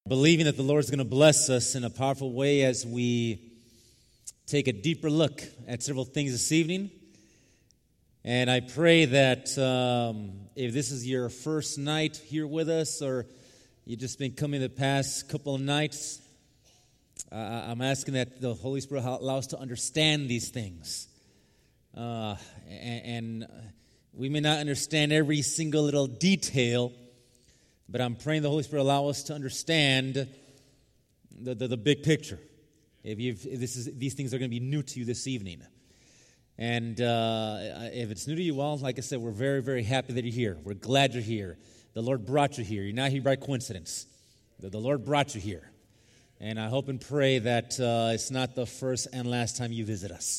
Believing that the Lord's going to bless us in a powerful way as we take a deeper look at several things this evening. And I pray that if this is your first night here with us, or you've just been coming the past couple of nights, I'm asking that the Holy Spirit allow us to understand these things. And we may not understand every single little detail, but I'm praying the Holy Spirit allow us to understand the big picture. If these things are going to be new to you this evening. And if it's new to you, well, like I said, we're very, very happy that you're here. We're glad you're here. The Lord brought you here. You're not here by coincidence. The Lord brought you here. And I hope and pray that it's not the first and last time you visit us.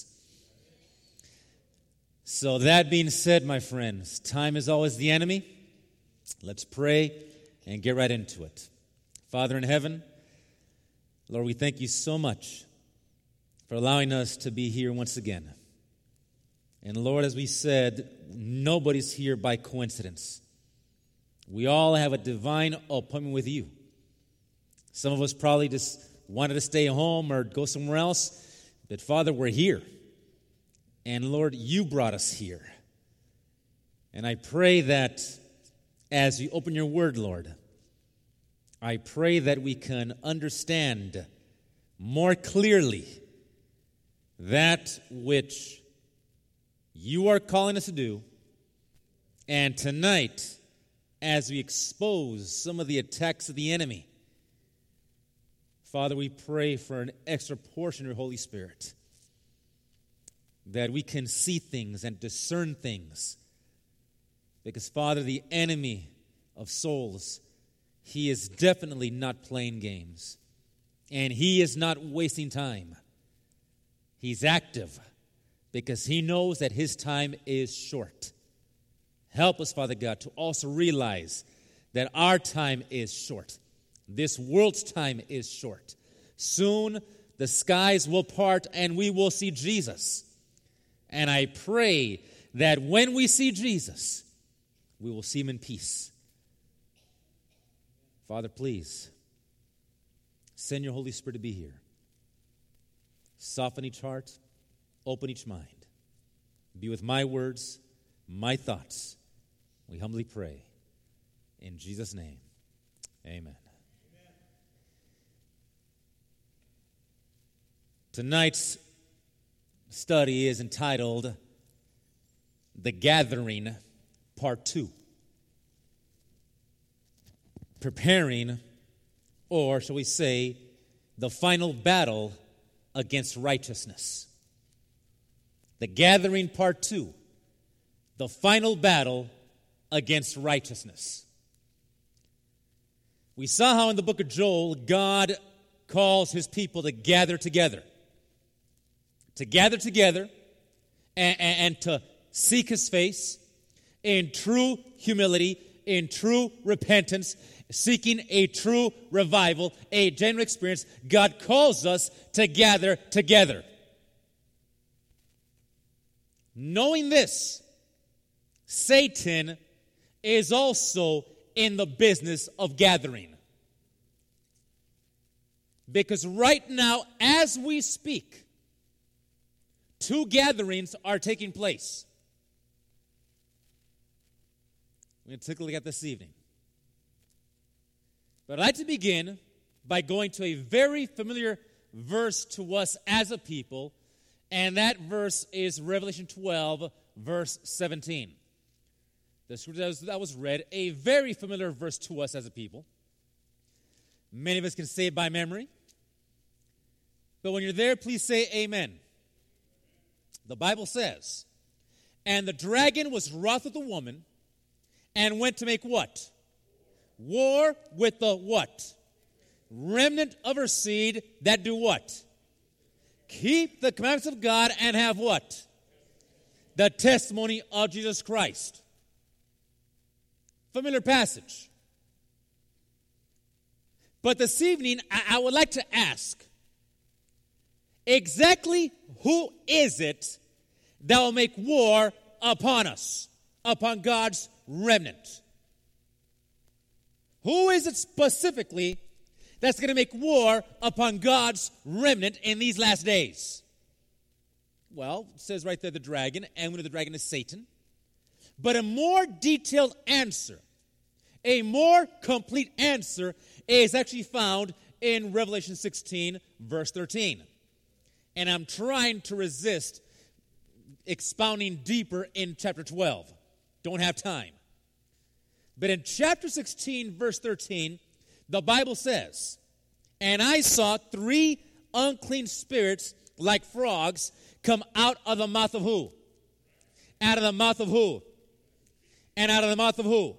So that being said, my friends, time is always the enemy. Let's pray and get right into it. Father in heaven, Lord, we thank you so much for allowing us to be here once again. And Lord, as we said, nobody's here by coincidence. We all have a divine appointment with you. Some of us probably just wanted to stay home or go somewhere else. But Father, we're here. And Lord, you brought us here. And I pray that as you open your word, Lord, I pray that we can understand more clearly that which you are calling us to do. And tonight, as we expose some of the attacks of the enemy, Father, we pray for an extra portion of your Holy Spirit, that we can see things and discern things. Because, Father, the enemy of souls, he is definitely not playing games. And he is not wasting time. He's active because he knows that his time is short. Help us, Father God, to also realize that our time is short. This world's time is short. Soon the skies will part and we will see Jesus. And I pray that when we see Jesus, we will see him in peace. Father, please, send your Holy Spirit to be here. Soften each heart, open each mind. Be with my words, my thoughts. We humbly pray. In Jesus' name, amen. Tonight's study is entitled The Gathering, Part 2. Preparing, or shall we say, the final battle against righteousness. The Gathering, Part 2. The final battle against righteousness. We saw how in the book of Joel, God calls his people to gather together. To gather together and to seek his face in true humility, in true repentance, seeking a true revival, a genuine experience. God calls us to gather together. Knowing this, Satan is also in the business of gathering. Because right now, as we speak, 2 gatherings are taking place. We're going to take a look at this evening. But I'd like to begin by going to a very familiar verse to us as a people, and that verse is Revelation 12, verse 17. The scripture that was read, a very familiar verse to us as a people. Many of us can say it by memory. But when you're there, please say amen. The Bible says, and the dragon was wroth with the woman and went to make what? War with the what? Remnant of her seed that do what? Keep the commandments of God and have what? The testimony of Jesus Christ. Familiar passage. But this evening, I would like to ask, exactly who is it that will make war upon us, upon God's remnant? Who is it specifically that's going to make war upon God's remnant in these last days? Well, it says right there the dragon, and we know the dragon is Satan. But a more detailed answer, a more complete answer is actually found in Revelation 16, verse 13. And I'm trying to resist expounding deeper in chapter 12. Don't have time. But in chapter 16, verse 13, the Bible says, "And I saw 3 unclean spirits like frogs come out of the mouth of who? Out of the mouth of who? And out of the mouth of who?"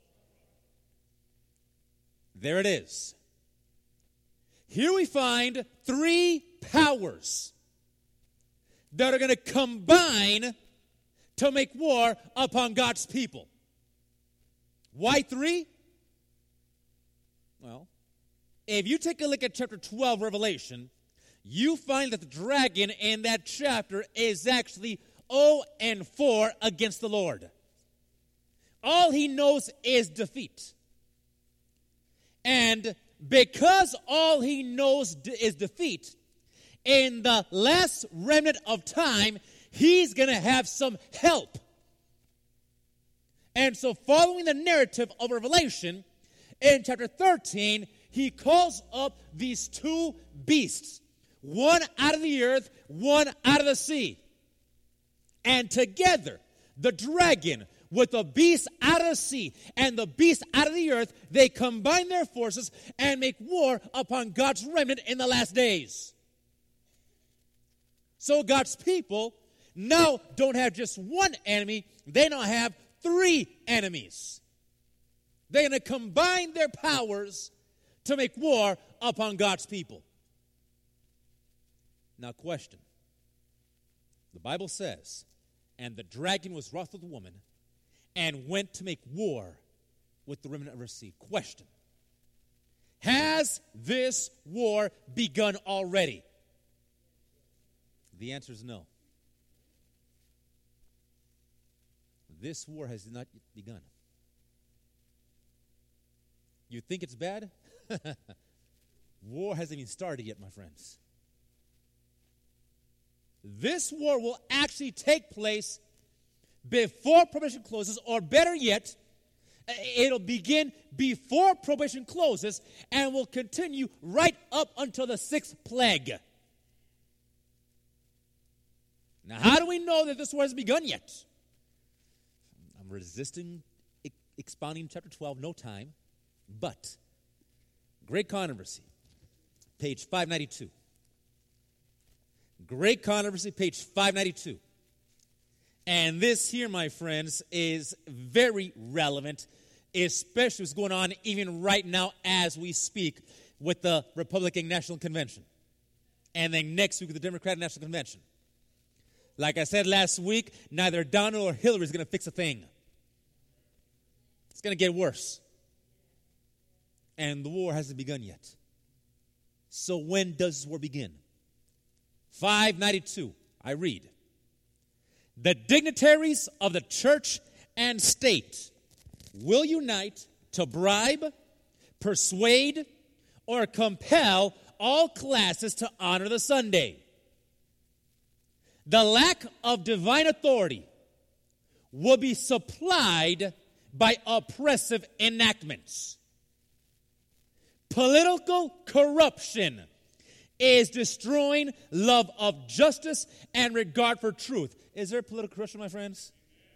There it is. Here we find 3 powers that are going to combine to make war upon God's people. Why 3? Well, if you take a look at chapter 12, Revelation, you find that the dragon in that chapter is actually 0-4 against the Lord. All he knows is defeat. And because all he knows is defeat, in the last remnant of time, he's going to have some help. And so following the narrative of Revelation, in chapter 13, he calls up these 2 beasts, one out of the earth, one out of the sea. And together, the dragon with the beast out of the sea and the beast out of the earth, they combine their forces and make war upon God's remnant in the last days. So God's people now don't have just one enemy, they now have 3 enemies. They're going to combine their powers to make war upon God's people. Now, question. The Bible says, "And the dragon was wroth with the woman and went to make war with the remnant of her seed." Question. Has this war begun already? The answer is no. This war has not yet begun. You think it's bad? War hasn't even started yet, my friends. This war will actually take place before probation closes, or better yet, it'll begin before probation closes and will continue right up until the 6th plague. Now, how do we know that this war has begun yet? I'm resisting expounding chapter 12, no time, but Great Controversy, page 592. Great Controversy, page 592. And this here, my friends, is very relevant, especially what's going on even right now as we speak with the Republican National Convention. And then next week with the Democratic National Convention. Like I said last week, neither Donald or Hillary is going to fix a thing. It's going to get worse. And the war hasn't begun yet. So when does this war begin? 592, I read. "The dignitaries of the church and state will unite to bribe, persuade, or compel all classes to honor the Sunday. The lack of divine authority will be supplied by oppressive enactments. Political corruption is destroying love of justice and regard for truth." Is there political corruption, my friends?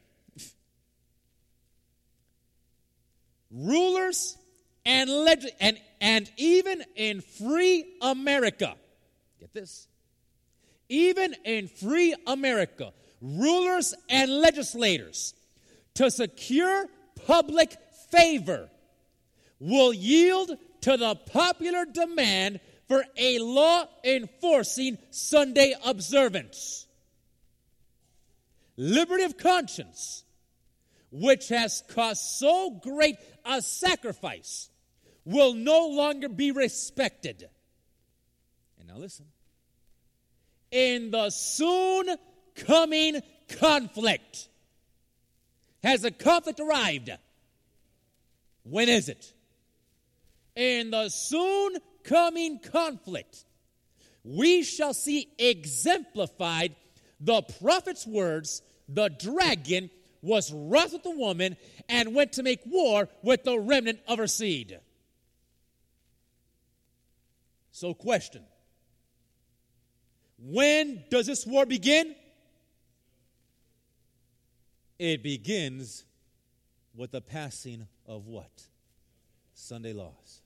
"Rulers and even in free America," get this, even in free America, rulers and legislators, to secure public favor, will yield to the popular demand for a law enforcing Sunday observance. Liberty of conscience, which has cost so great a sacrifice, will no longer be respected. And now listen. In the soon coming conflict. Has the conflict arrived? When is it? in the soon coming conflict, we shall see exemplified the prophet's words, the dragon was wroth with the woman and went to make war with the remnant of her seed. So question, when does this war begin? It begins with the passing of what? Sunday laws.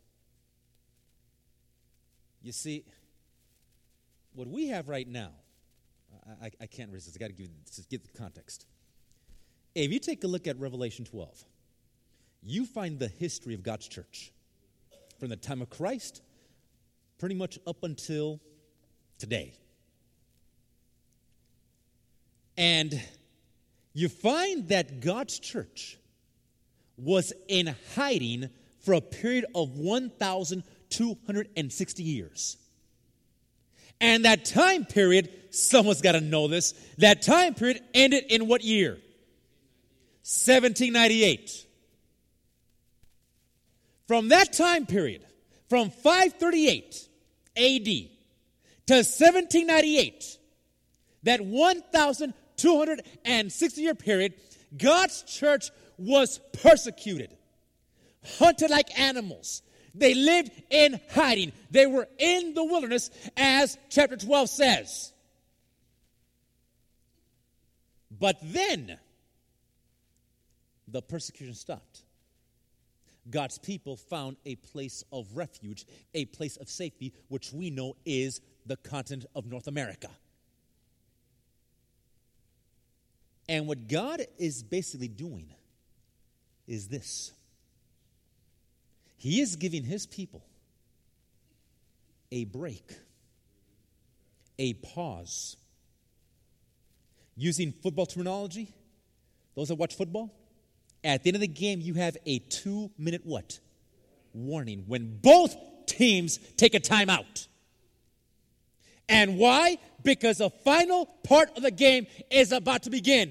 You see, what we have right now, I can't resist. I got to give the context. If you take a look at Revelation 12, you find the history of God's church from the time of Christ pretty much up until today. And you find that God's church was in hiding for a period of 1,260 years. And that time period, someone's got to know this, that time period ended in what year? 1798. From that time period, from 538 A.D. to 1798, that 1,260-year period, God's church was persecuted, hunted like animals. They lived in hiding. They were in the wilderness, as chapter 12 says. But then, the persecution stopped. God's people found a place of refuge, a place of safety, which we know is the continent of North America. And what God is basically doing is this. He is giving his people a break, a pause. Using football terminology, those that watch football, at the end of the game, you have a 2-minute what? Warning when both teams take a timeout. And why? Because the final part of the game is about to begin.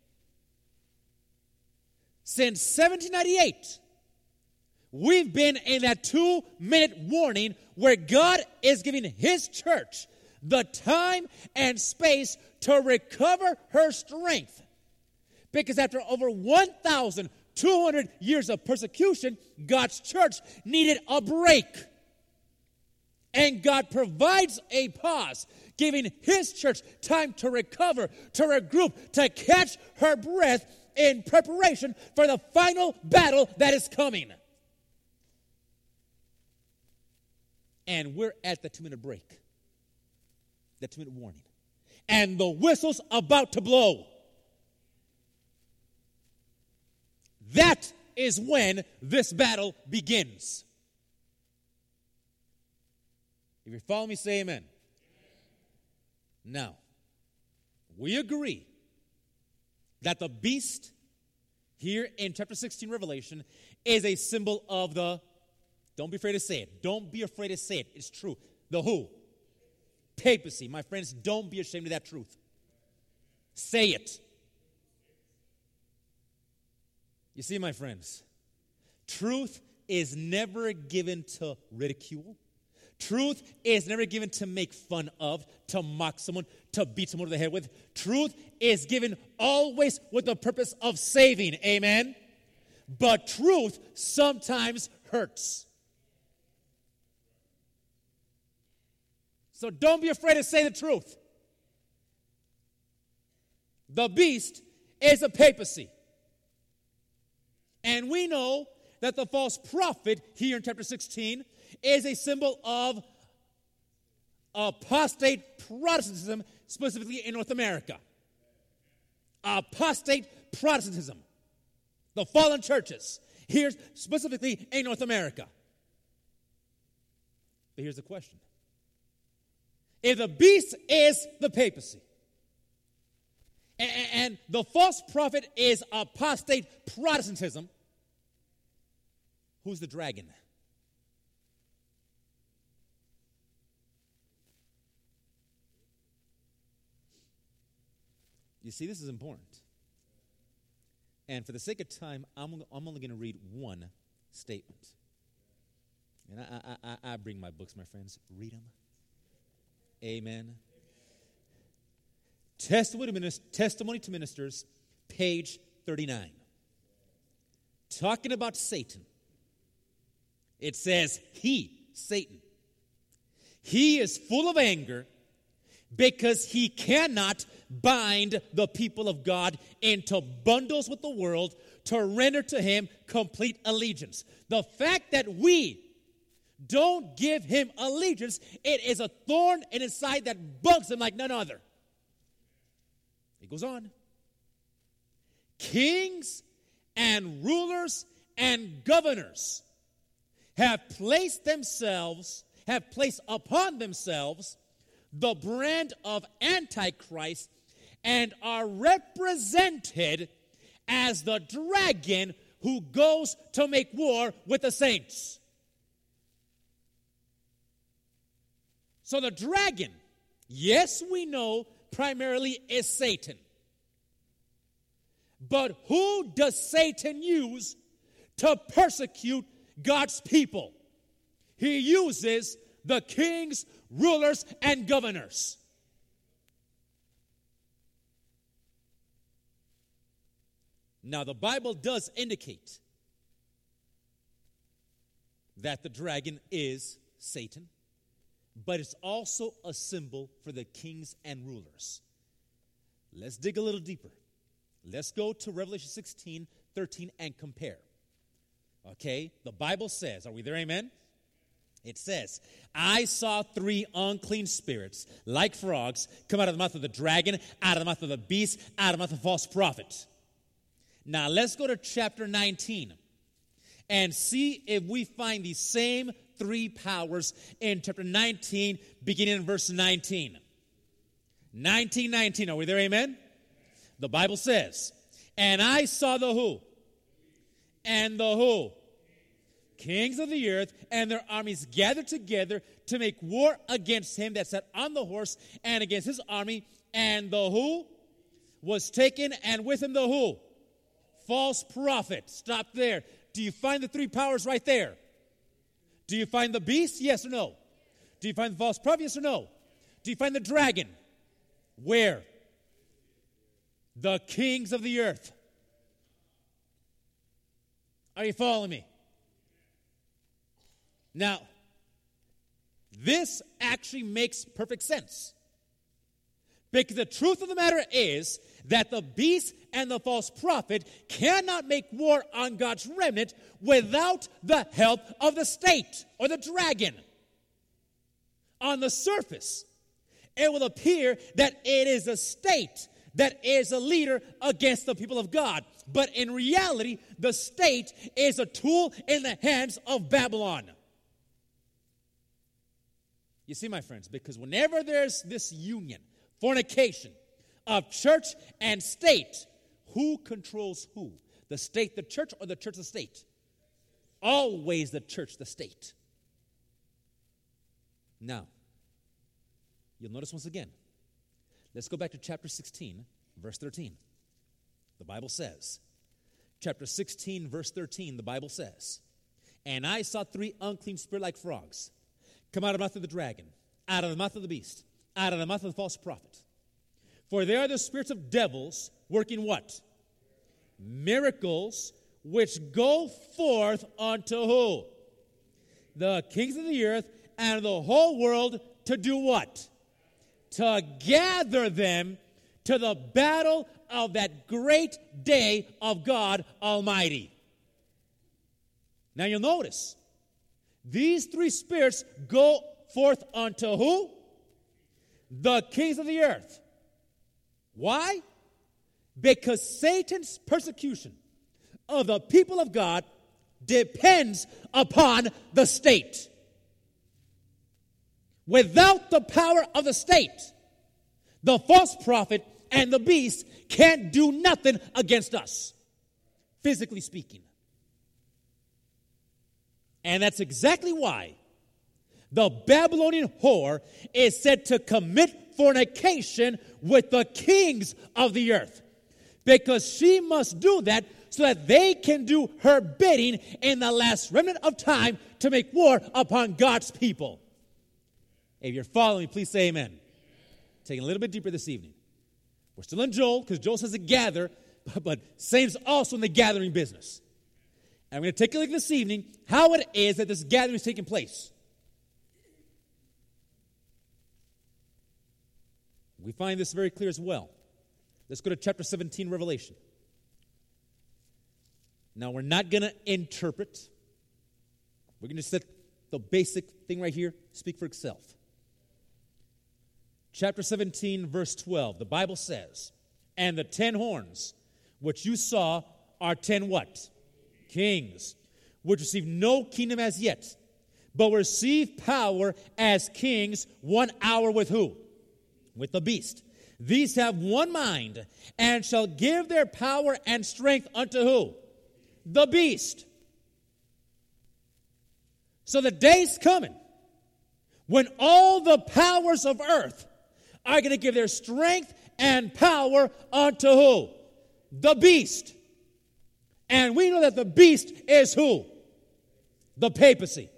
Since 1798, we've been in that 2-minute warning where God is giving his church the time and space to recover her strength. Because after over 1,200 years of persecution, God's church needed a break. And God provides a pause, giving his church time to recover, to regroup, to catch her breath in preparation for the final battle that is coming. And we're at the 2-minute break, the 2-minute warning. And the whistle's about to blow. That is when this battle begins. If you follow me, say amen. Now, we agree that the beast here in chapter 16 Revelation is a symbol of the, don't be afraid to say it. Don't be afraid to say it. It's true. The who? Papacy. My friends, don't be ashamed of that truth. Say it. You see, my friends, truth is never given to ridicule. Truth is never given to make fun of, to mock someone, to beat someone over the head with. Truth is given always with the purpose of saving. Amen? But truth sometimes hurts. So don't be afraid to say the truth. The beast is a papacy. And we know that the false prophet here in chapter 16 is a symbol of apostate Protestantism, specifically in North America. Apostate Protestantism. The fallen churches, here specifically in North America. But here's the question. If the beast is the papacy, and the false prophet is apostate Protestantism, who's the dragon? You see, this is important. And for the sake of time, I'm only going to read one statement. And I bring my books, my friends. Read them. Amen. Testimony to Ministers, page 39. Talking about Satan. It says, Satan, he is full of anger because he cannot bind the people of God into bundles with the world to render to him complete allegiance. The fact that we don't give him allegiance, it is a thorn in his side that bugs him like none other. It goes on. Kings and rulers and governors have placed upon themselves the brand of Antichrist and are represented as the dragon who goes to make war with the saints. So the dragon, yes, we know primarily is Satan. But who does Satan use to persecute God's people? He uses the kings, rulers, and governors. Now, the Bible does indicate that the dragon is Satan, but it's also a symbol for the kings and rulers. Let's dig a little deeper. Let's go to Revelation 16:13 and compare. Okay, the Bible says, are we there, amen? It says, I saw 3 unclean spirits, like frogs, come out of the mouth of the dragon, out of the mouth of the beast, out of the mouth of the false prophet. Now, let's go to chapter 19 and see if we find these same 3 powers in chapter 19, beginning in verse 19. 19, are we there, amen? The Bible says, and I saw the who? And the who? Kings of the earth and their armies gathered together to make war against him that sat on the horse and against his army. And the who was taken, and with him the who? False prophet. Stop there. Do you find the 3 powers right there? Do you find the beast? Yes or no? Do you find the false prophet? Yes or no? Do you find the dragon? Where? The kings of the earth. Are you following me? Now, this actually makes perfect sense. Because the truth of the matter is that the beast and the false prophet cannot make war on God's remnant without the help of the state or the dragon. On the surface, it will appear that it is a state that is a leader against the people of God. But in reality, the state is a tool in the hands of Babylon. You see, my friends, because whenever there's this union, fornication of church and state, who controls who? The state, the church, or the church, the state? Always the church, the state. Now, you'll notice once again, let's go back to chapter 16, verse 13. The Bible says, chapter 16, verse 13, the Bible says, and I saw 3 unclean spirit like frogs come out of the mouth of the dragon, out of the mouth of the beast, out of the mouth of the false prophet. For they are the spirits of devils working what? Miracles, which go forth unto who? The kings of the earth and the whole world to do what? To gather them to the battle of that great day of God Almighty. Now you'll notice, these 3 spirits go forth unto who? The kings of the earth. Why? Because Satan's persecution of the people of God depends upon the state. Without the power of the state, the false prophet and the beast can't do nothing against us, physically speaking. And that's exactly why the Babylonian whore is said to commit fornication with the kings of the earth. because she must do that so that they can do her bidding in the last remnant of time to make war upon God's people. If you're following me, please say amen. Taking a little bit deeper this evening. We're still in Joel, because Joel says to gather, but Satan's also in the gathering business. And I'm going to take a look this evening how it is that this gathering is taking place. We find this very clear as well. Let's go to chapter 17, Revelation. Now, we're not going to interpret. We're going to just let the basic thing right here speak for itself. Chapter 17, verse 12. The Bible says, "And the 10 horns which you saw are 10 what? Kings, which receive no kingdom as yet, but receive power as kings 1 hour with who? With the beast. These have one mind, and shall give their power and strength unto who? The beast." So the day's coming when all the powers of earth are going to give their strength and power unto who? The beast. And we know that the beast is who? The papacy.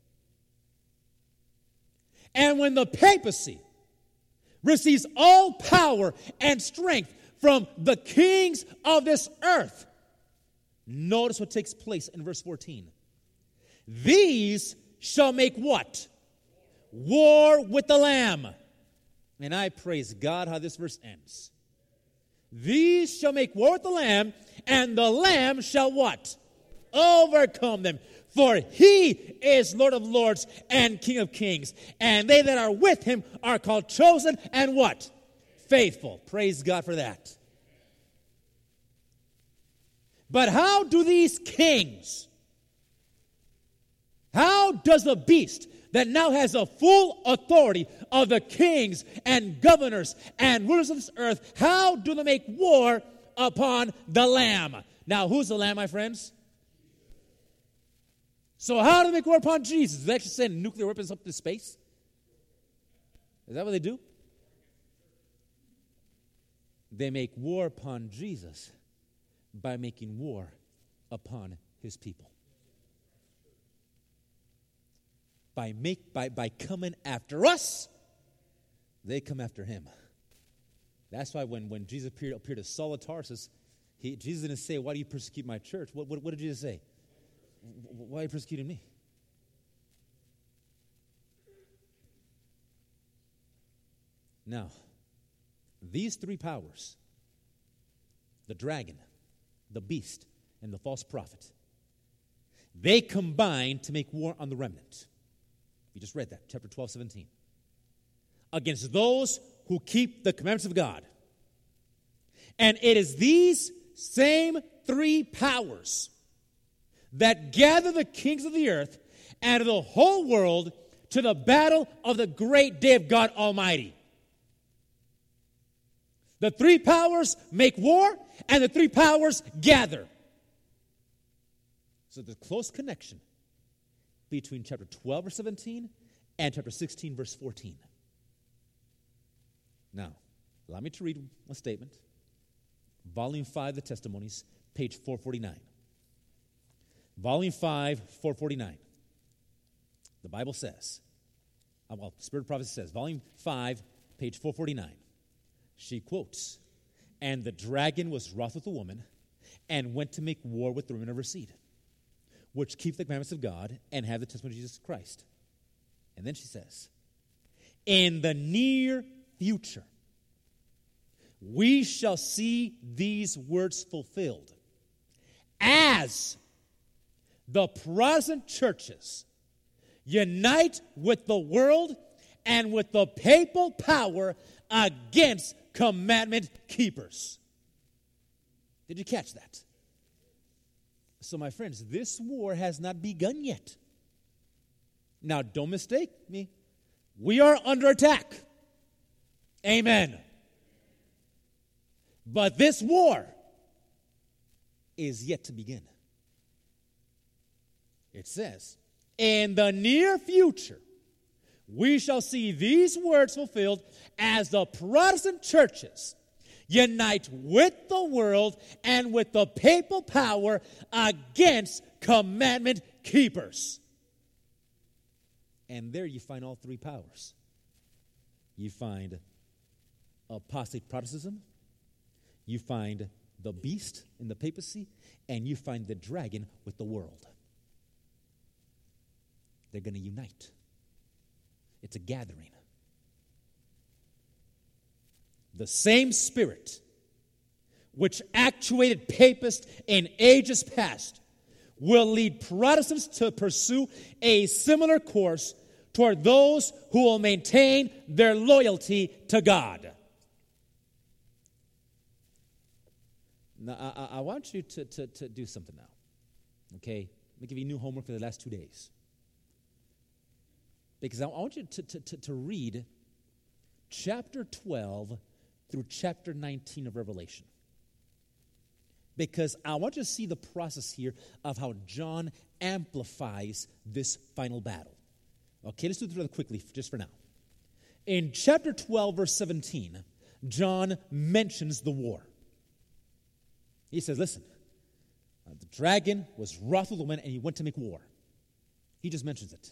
And when the papacy receives all power and strength from the kings of this earth, notice what takes place in verse 14. These shall make what? War with the Lamb. And I praise God how this verse ends. These shall make war with the Lamb, and the Lamb shall what? Overcome them. For he is Lord of lords and King of kings. And they that are with him are called chosen and what? Faithful. Praise God for that. But how do these kings, how does the beast that now has the full authority of the kings and governors and rulers of this earth, how do they make war upon the Lamb? Now, who's the Lamb, my friends? So how do they make war upon Jesus? Do they actually send nuclear weapons up to space? Is that what they do? They make war upon Jesus by making war upon his people. By coming after us, they come after him. That's why when Jesus appeared to Saul of Tarsus, Jesus didn't say, "Why do you persecute my church?" What did Jesus say? "Why are you persecuting me?" Now, these three powers, the dragon, the beast, and the false prophet, they combine to make war on the remnant. You just read that, chapter 12, 17. Against those who keep the commandments of God. And it is these same three powers that gather the kings of the earth and of the whole world to the battle of the great day of God Almighty. The three powers make war, and the three powers gather. So there's a close connection between chapter 12, verse 17, and chapter 16, verse 14. Now, allow me to read a statement. Volume 5, The Testimonies, page 449. Volume 5, 449. The Bible says, Spirit of Prophecy says, Volume 5, page 449. She quotes, "And the dragon was wroth with the woman, and went to make war with the women of her seed, which keep the commandments of God and have the testimony of Jesus Christ." And then she says, "In the near future, we shall see these words fulfilled as the Protestant churches unite with the world and with the papal power against commandment keepers." Did you catch that? So, my friends, this war has not begun yet. Now, don't mistake me. We are under attack. Amen. But this war is yet to begin. It says, "In the near future, we shall see these words fulfilled as the Protestant churches unite with the world and with the papal power against commandment keepers. And there you find all three powers. You find apostate Protestantism, you find the beast in the papacy, and you find the dragon with the world. They're going to unite. It's a gathering. The same spirit which actuated papists in ages past will lead Protestants to pursue a similar course toward those who will maintain their loyalty to God. Now, I want you to do something now. Okay? Let me give you new homework for the last 2 days. Because I want you to read chapter 12 through chapter 19 of Revelation. Because I want you to see the process here of how John amplifies this final battle. Okay, let's do this really quickly, just for now. In chapter 12, verse 17, John mentions the war. He says, listen, the dragon was wroth with the woman and he went to make war. He just mentions it.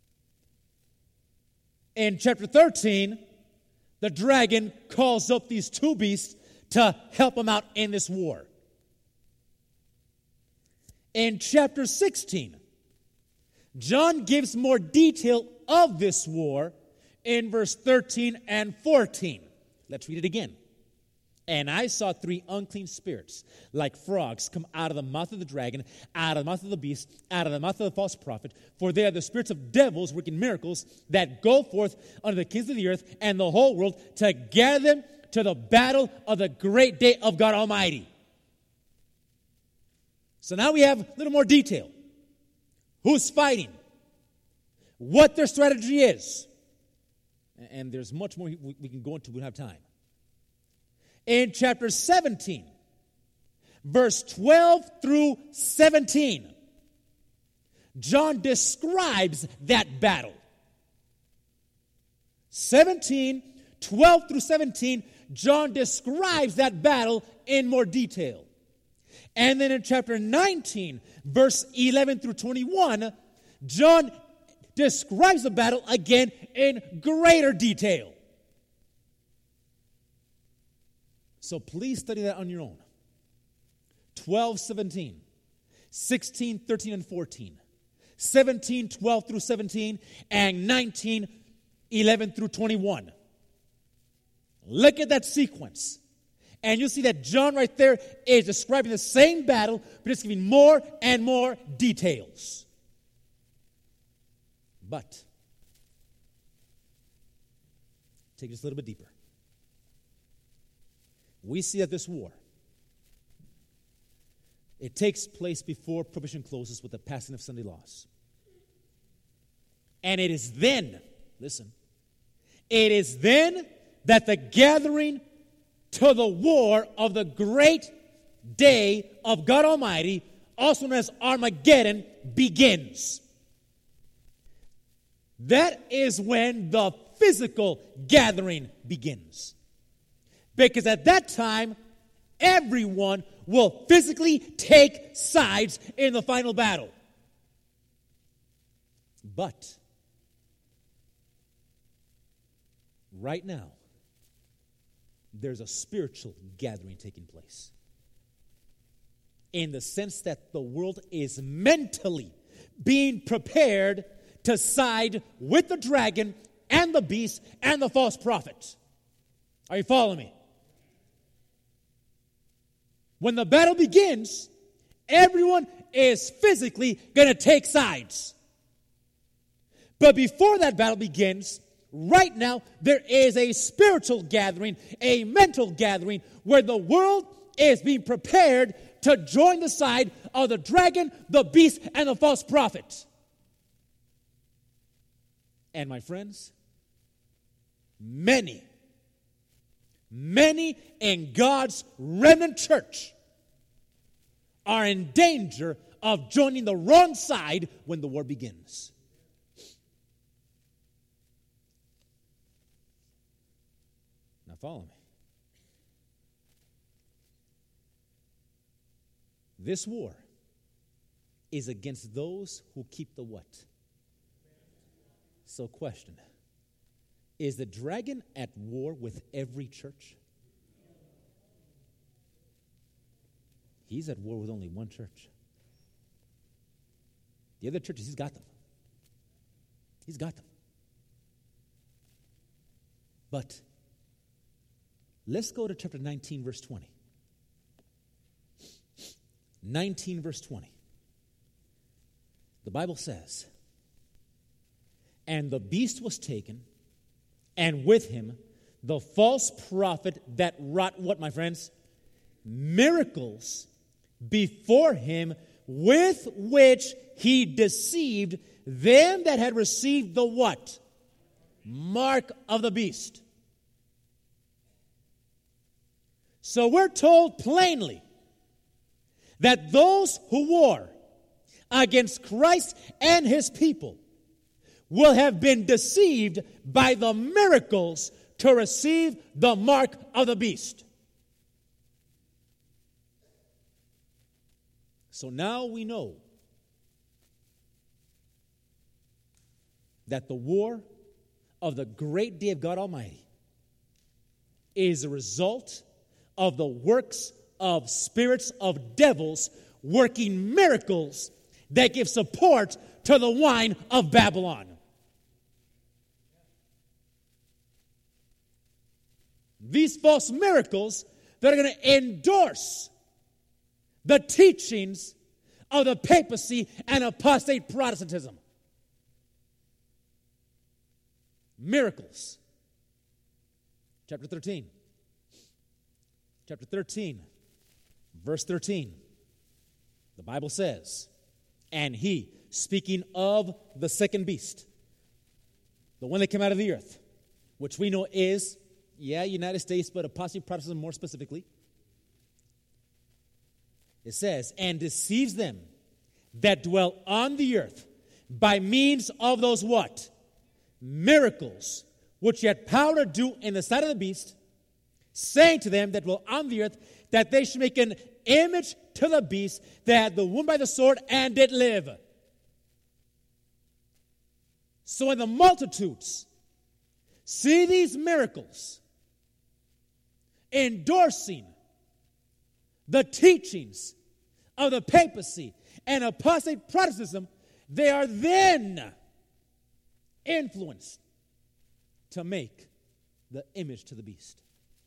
In chapter 13, the dragon calls up these two beasts to help him out in this war. In chapter 16, John gives more detail of this war in verse 13 and 14. Let's read it again. And I saw 3 unclean spirits, like frogs, come out of the mouth of the dragon, out of the mouth of the beast, out of the mouth of the false prophet. For they are the spirits of devils working miracles that go forth unto the kings of the earth and the whole world to gather them to the battle of the great day of God Almighty. So now we have a little more detail. Who's fighting? What their strategy is. And there's much more we can go into. We don't have time. In chapter 17, verse 12 through 17, John describes that battle. 12 through 17, John describes that battle in more detail. And then in chapter 19, verse 11 through 21, John describes the battle again in greater detail. So please study that on your own. 12, 17, 16, 13, and 14, 17, 12 through 17, and 19, 11 through 21. Look at that sequence. And you'll see that John right there is describing the same battle, but it's giving more and more details. But, take this a little bit deeper. We see that this war, it takes place before prohibition closes with the passing of Sunday laws. And it is then, listen, it is then that the gathering to the war of the great day of God Almighty, also known as Armageddon, begins. That is when the physical gathering begins. Because at that time, everyone will physically take sides in the final battle. But right now, there's a spiritual gathering taking place. In the sense that the world is mentally being prepared to side with the dragon and the beast and the false prophet. Are you following me? When the battle begins, everyone is physically going to take sides. But before that battle begins, right now, there is a spiritual gathering, a mental gathering, where the world is being prepared to join the side of the dragon, the beast, and the false prophet. And my friends, many in God's remnant church are in danger of joining the wrong side when the war begins. Now follow me. This war is against those who keep the what? So question, is the dragon at war with every church? He's at war with only one church. The other churches, he's got them. He's got them. But let's go to chapter 19, verse 20. 19, verse 20. The Bible says, and the beast was taken, and with him the false prophet that wrought what, my friends? Miracles before him, with which he deceived them that had received the what? Mark of the beast. So we're told plainly that those who war against Christ and his people will have been deceived by the miracles to receive the mark of the beast. So now we know that the war of the great day of God Almighty is a result of the works of spirits of devils working miracles that give support to the wine of Babylon. These false miracles that are going to endorse the teachings of the papacy and apostate Protestantism. Miracles. Chapter 13. Chapter 13, verse 13. The Bible says, and he, speaking of the second beast, the one that came out of the earth, which we know is, United States, but apostate Protestantism more specifically. It says, and deceives them that dwell on the earth by means of those what? Miracles, which he had power to do in the sight of the beast, saying to them that dwell on the earth that they should make an image to the beast that had the wound by the sword and did live. So when the multitudes see these miracles endorsing the teachings of the papacy and apostate Protestantism, they are then influenced to make the image to the beast.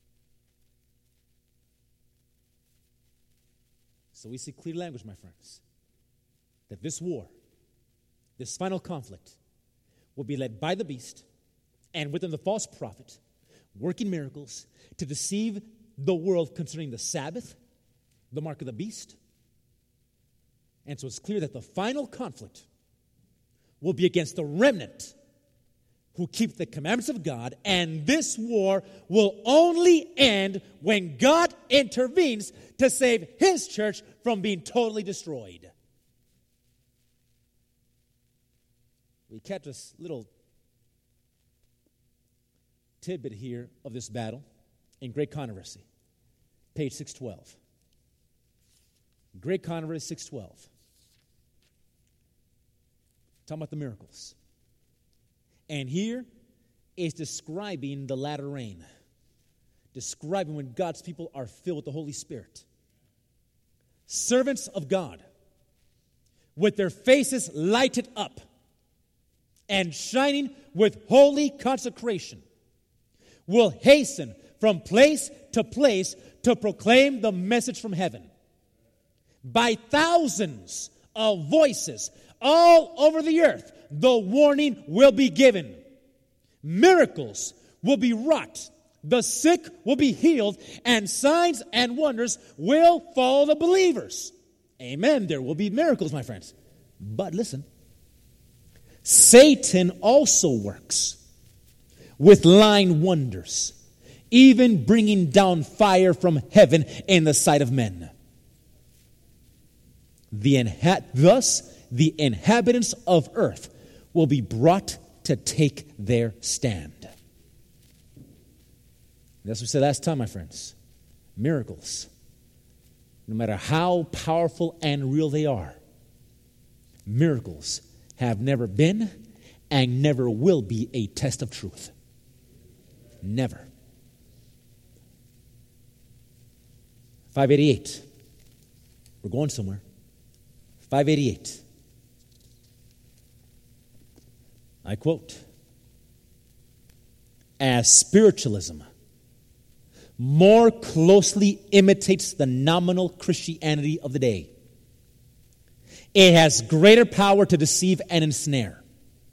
So we see clear language, my friends, that this war, this final conflict, will be led by the beast and with him the false prophet, working miracles to deceive the world concerning the Sabbath, the mark of the beast. And so it's clear that the final conflict will be against the remnant who keep the commandments of God, and this war will only end when God intervenes to save his church from being totally destroyed. We catch this little tidbit here of this battle in Great Controversy, page 612. Great Controversy 612. Talking about the miracles. And here is describing the latter rain, describing when God's people are filled with the Holy Spirit. Servants of God, with their faces lighted up and shining with holy consecration, will hasten from place to place to proclaim the message from heaven. By thousands of voices all over the earth, the warning will be given. Miracles will be wrought. The sick will be healed, and signs and wonders will follow the believers. Amen. There will be miracles, my friends. But listen, Satan also works with lying wonders, even bringing down fire from heaven in the sight of men. Thus, the inhabitants of earth will be brought to take their stand. That's what we said last time, my friends. Miracles no matter how powerful and real they are, miracles have never been and never will be a test of truth. Never. 588. We're going somewhere. 588. I quote, as spiritualism more closely imitates the nominal Christianity of the day, it has greater power to deceive and ensnare.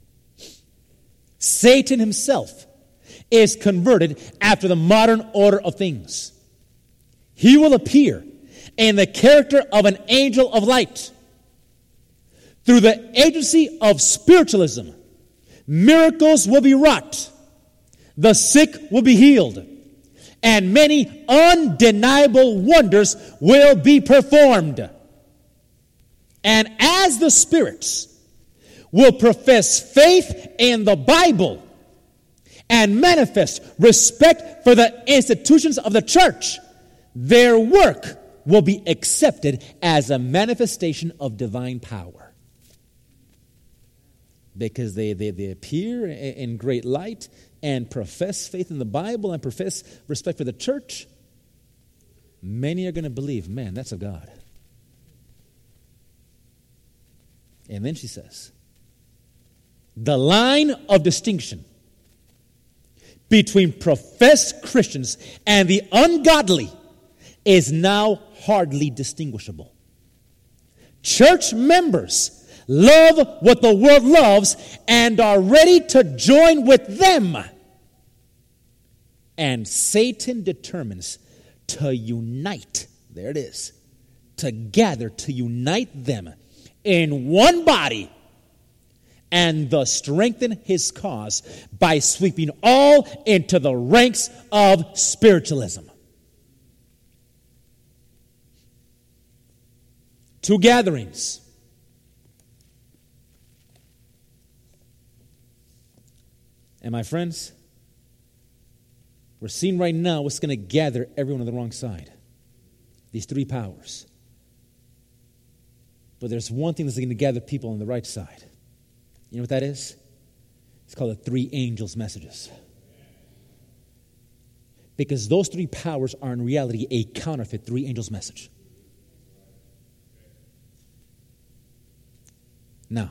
Satan himself is converted after the modern order of things. He will appear in the character of an angel of light. Through the agency of spiritualism, miracles will be wrought, the sick will be healed, and many undeniable wonders will be performed. And as the spirits will profess faith in the Bible and manifest respect for the institutions of the church, their work will be accepted as a manifestation of divine power. Because they appear in great light and profess faith in the Bible and profess respect for the church, many are going to believe, man, that's of God. And then she says, the line of distinction between professed Christians and the ungodly is now hardly distinguishable. Church members love what the world loves and are ready to join with them. And Satan determines to unite, there it is, to gather, to unite them in one body and thus strengthen his cause by sweeping all into the ranks of spiritualism. Two gatherings. And my friends, we're seeing right now what's going to gather everyone on the wrong side. These three powers. But there's one thing that's going to gather people on the right side. You know what that is? It's called the three angels' messages. Because those three powers are in reality a counterfeit three angels' message. Now,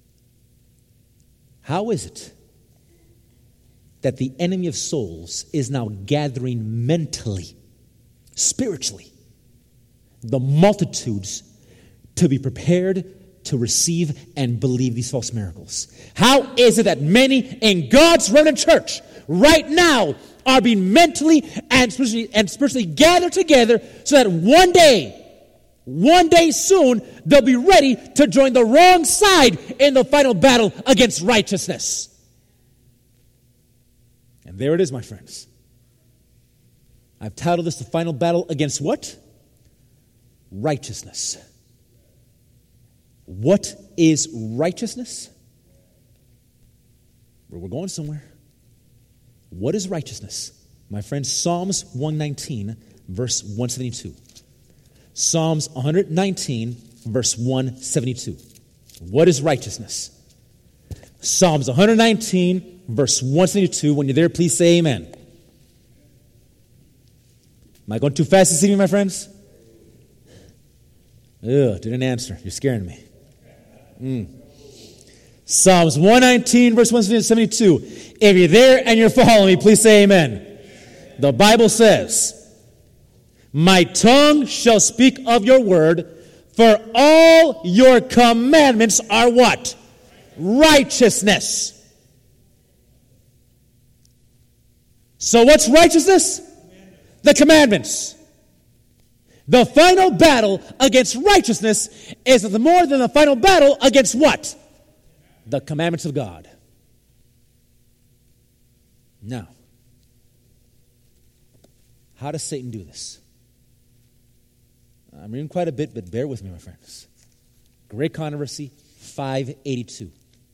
how is it that the enemy of souls is now gathering mentally, spiritually, the multitudes to be prepared to receive and believe these false miracles? How is it that many in God's remnant church right now are being mentally and spiritually gathered together so that one day soon, they'll be ready to join the wrong side in the final battle against righteousness? And there it is, my friends. I've titled this the final battle against what? Righteousness. What is righteousness? We're going somewhere. What is righteousness? My friends, Psalms 119, verse 172. Psalms 119, verse 172. What is righteousness? Psalms 119, verse 172. When you're there, please say amen. Am I going too fast this evening, my friends? Ugh, didn't answer. You're scaring me. Psalms 119, verse 172. If you're there and you're following me, please say amen. The Bible says, my tongue shall speak of your word, for all your commandments are what? Righteousness. So what's righteousness? The commandments. The final battle against righteousness is more than the final battle against what? The commandments of God. Now, how does Satan do this? I'm reading quite a bit, but bear with me, my friends. Great Controversy, 582.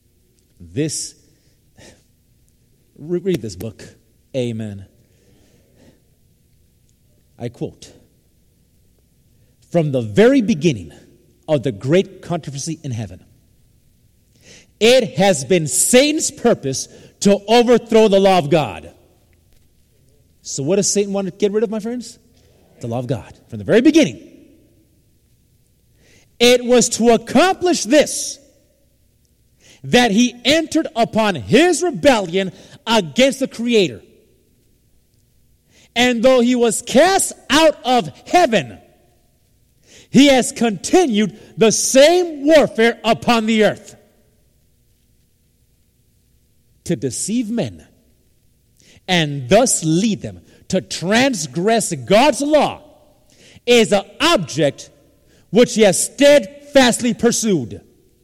Read this book. Amen. I quote, from the very beginning of the great controversy in heaven. It has been Satan's purpose to overthrow the law of God. So what does Satan want to get rid of, my friends? The law of God. From the very beginning. It was to accomplish this that he entered upon his rebellion against the Creator. And though he was cast out of heaven, he has continued the same warfare upon the earth to deceive men and thus lead them to transgress God's law is an object which he has steadfastly pursued.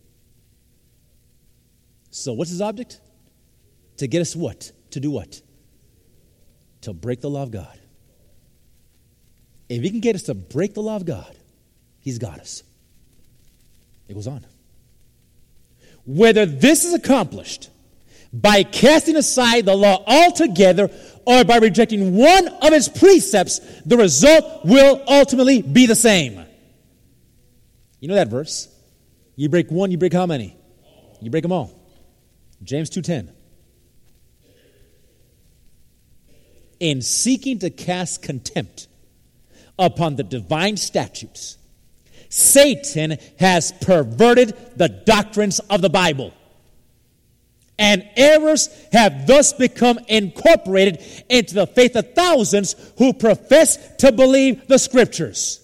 So what's his object? To get us what? To do what? To break the law of God. If he can get us to break the law of God, he's got us. It goes on. Whether this is accomplished by casting aside the law altogether or by rejecting one of its precepts, the result will ultimately be the same. You know that verse? You break one, you break how many? You break them all. James 2:10. In seeking to cast contempt upon the divine statutes, Satan has perverted the doctrines of the Bible. And errors have thus become incorporated into the faith of thousands who profess to believe the Scriptures.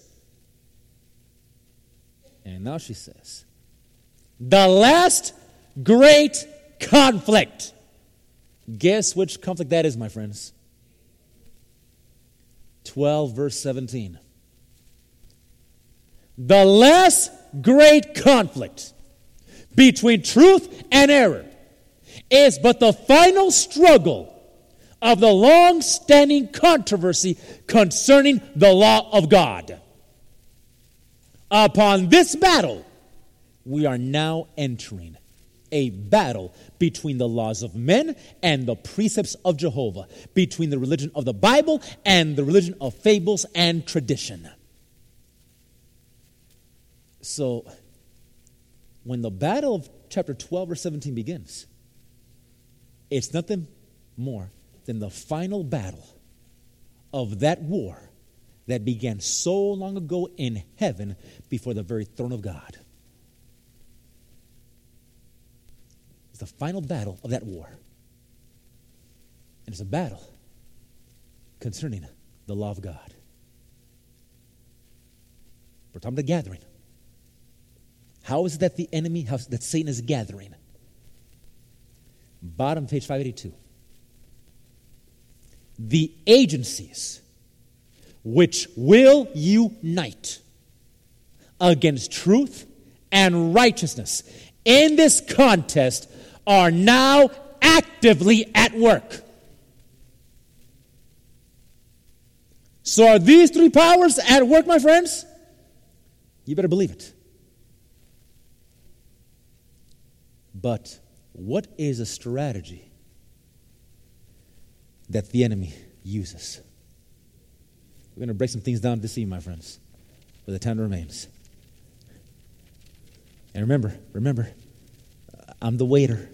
And now she says, the last great conflict. Guess which conflict that is, my friends? 12, verse 17. The last great conflict between truth and error is but the final struggle of the long-standing controversy concerning the law of God. Upon this battle, we are now entering a battle between the laws of men and the precepts of Jehovah, between the religion of the Bible and the religion of fables and tradition. So, when the battle of chapter 12, verse 17 begins, it's nothing more than the final battle of that war that began so long ago in heaven before the very throne of God. It's the final battle of that war. And it's a battle concerning the law of God. We're talking about gathering. How is it that the enemy, that Satan is gathering? Bottom page 582. The agencies which will unite against truth and righteousness in this contest are now actively at work. So are these three powers at work, my friends? You better believe it. But what is a strategy that the enemy uses? We're going to break some things down this evening, my friends, for the time remains. And remember, I'm the waiter.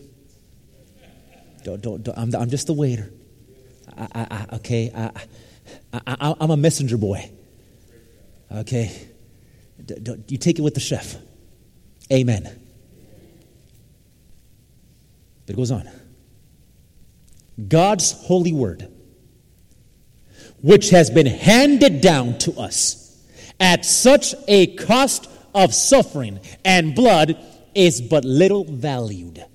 I'm just the waiter. I'm a messenger boy. Okay, you take it with the chef. Amen. But it goes on. God's holy word, which has been handed down to us at such a cost of suffering and blood, is but little valued.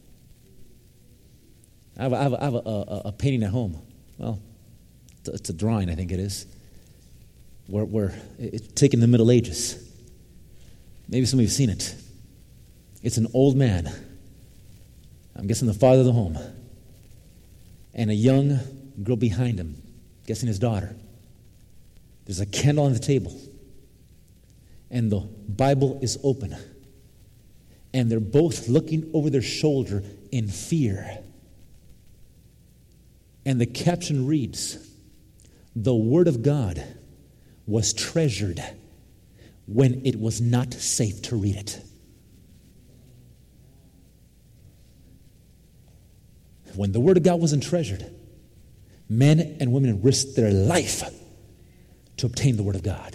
I have a painting at home. Well, it's a drawing, I think it is, where it's taken in the Middle Ages. Maybe some of you have seen it. It's an old man, I'm guessing the father of the home, and a young girl behind him, guessing his daughter. There's a candle on the table, and the Bible is open, and they're both looking over their shoulder in fear. And the caption reads, "The Word of God was treasured when it was not safe to read it. When the Word of God wasn't treasured, men and women risked their life to obtain the Word of God.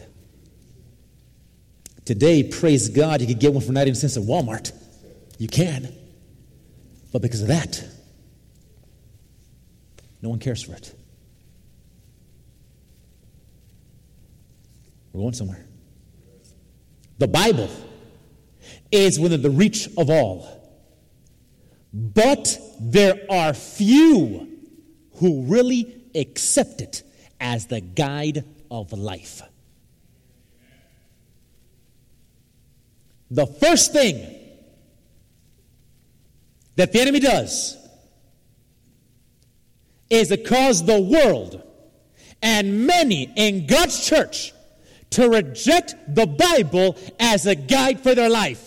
Today, praise God, you can get one for 99 cents at Walmart. You can. But because of that, no one cares for it. We're going somewhere. The Bible is within the reach of all. But there are few who really accept it as the guide of life. The first thing that the enemy does is to cause the world and many in God's church to reject the Bible as a guide for their life.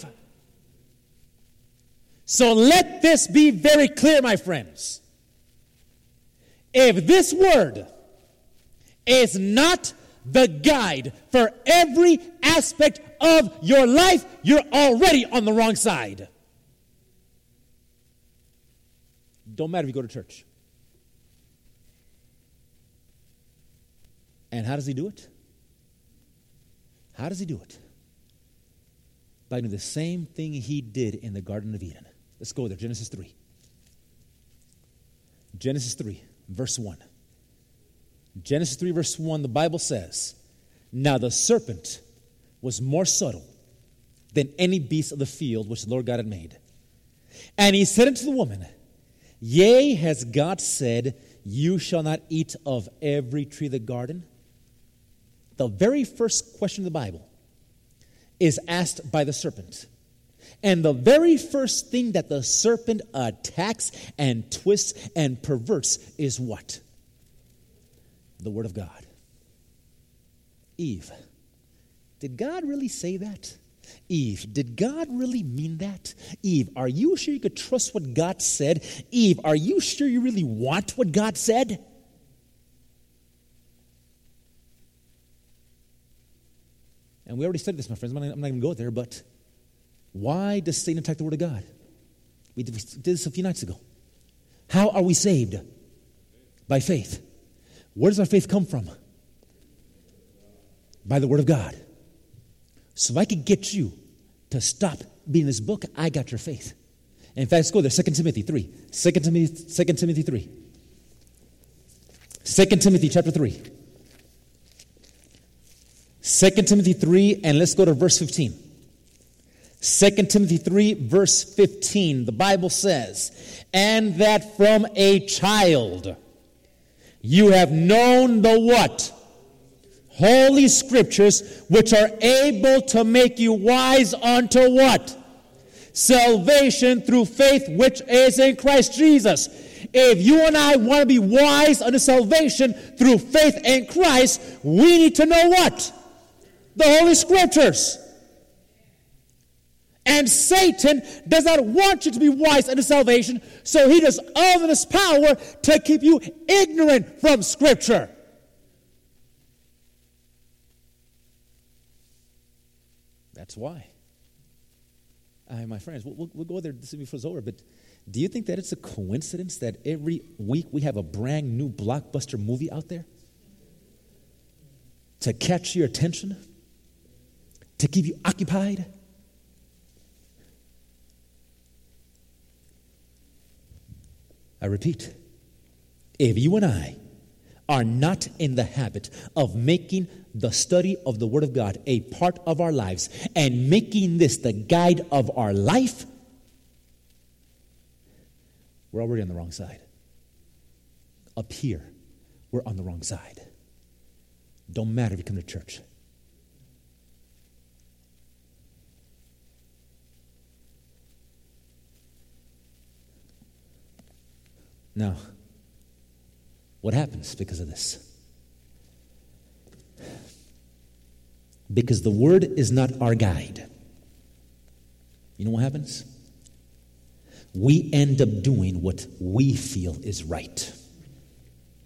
So let this be very clear, my friends. If this word is not the guide for every aspect of your life, you're already on the wrong side. Don't matter if you go to church. And how does he do it? How does he do it? By doing the same thing he did in the Garden of Eden. Let's go there, Genesis 3. Genesis 3, verse 1. Genesis 3, verse 1, the Bible says, "Now the serpent was more subtle than any beast of the field which the Lord God had made. And he said unto the woman, Yea, has God said, You shall not eat of every tree of the garden?" The very first question of the Bible is asked by the serpent. And the very first thing that the serpent attacks and twists and perverts is what? The Word of God. Eve, did God really say that? Eve, did God really mean that? Eve, are you sure you could trust what God said? Eve, are you sure you really want what God said? And we already studied this, my friends. I'm not going to go there, but why does Satan attack the Word of God? We did this a few nights ago. How are we saved? By faith. Where does our faith come from? By the Word of God. So if I could get you to stop being in this book, I got your faith. And in fact, let's go there, 2 Timothy 3. 2 Timothy 3. 2 Timothy chapter 3. 2 Timothy 3, and let's go to verse 15. 2 Timothy 3, verse 15. The Bible says, "And that from a child you have known the what? Holy Scriptures, which are able to make you wise unto what? Salvation through faith which is in Christ Jesus." If you and I want to be wise unto salvation through faith in Christ, we need to know what? The Holy Scriptures. And Satan does not want you to be wise unto salvation, so he does all of his power to keep you ignorant from Scripture. That's why. My friends, we'll go there before it's over, but do you think that it's a coincidence that every week we have a brand new blockbuster movie out there to catch your attention, to keep you occupied? I repeat, if you and I are not in the habit of making the study of the Word of God a part of our lives and making this the guide of our life, we're already on the wrong side. Up here, we're on the wrong side. Don't matter if you come to church. Now, what happens because of this? Because the Word is not our guide. You know what happens? We end up doing what we feel is right.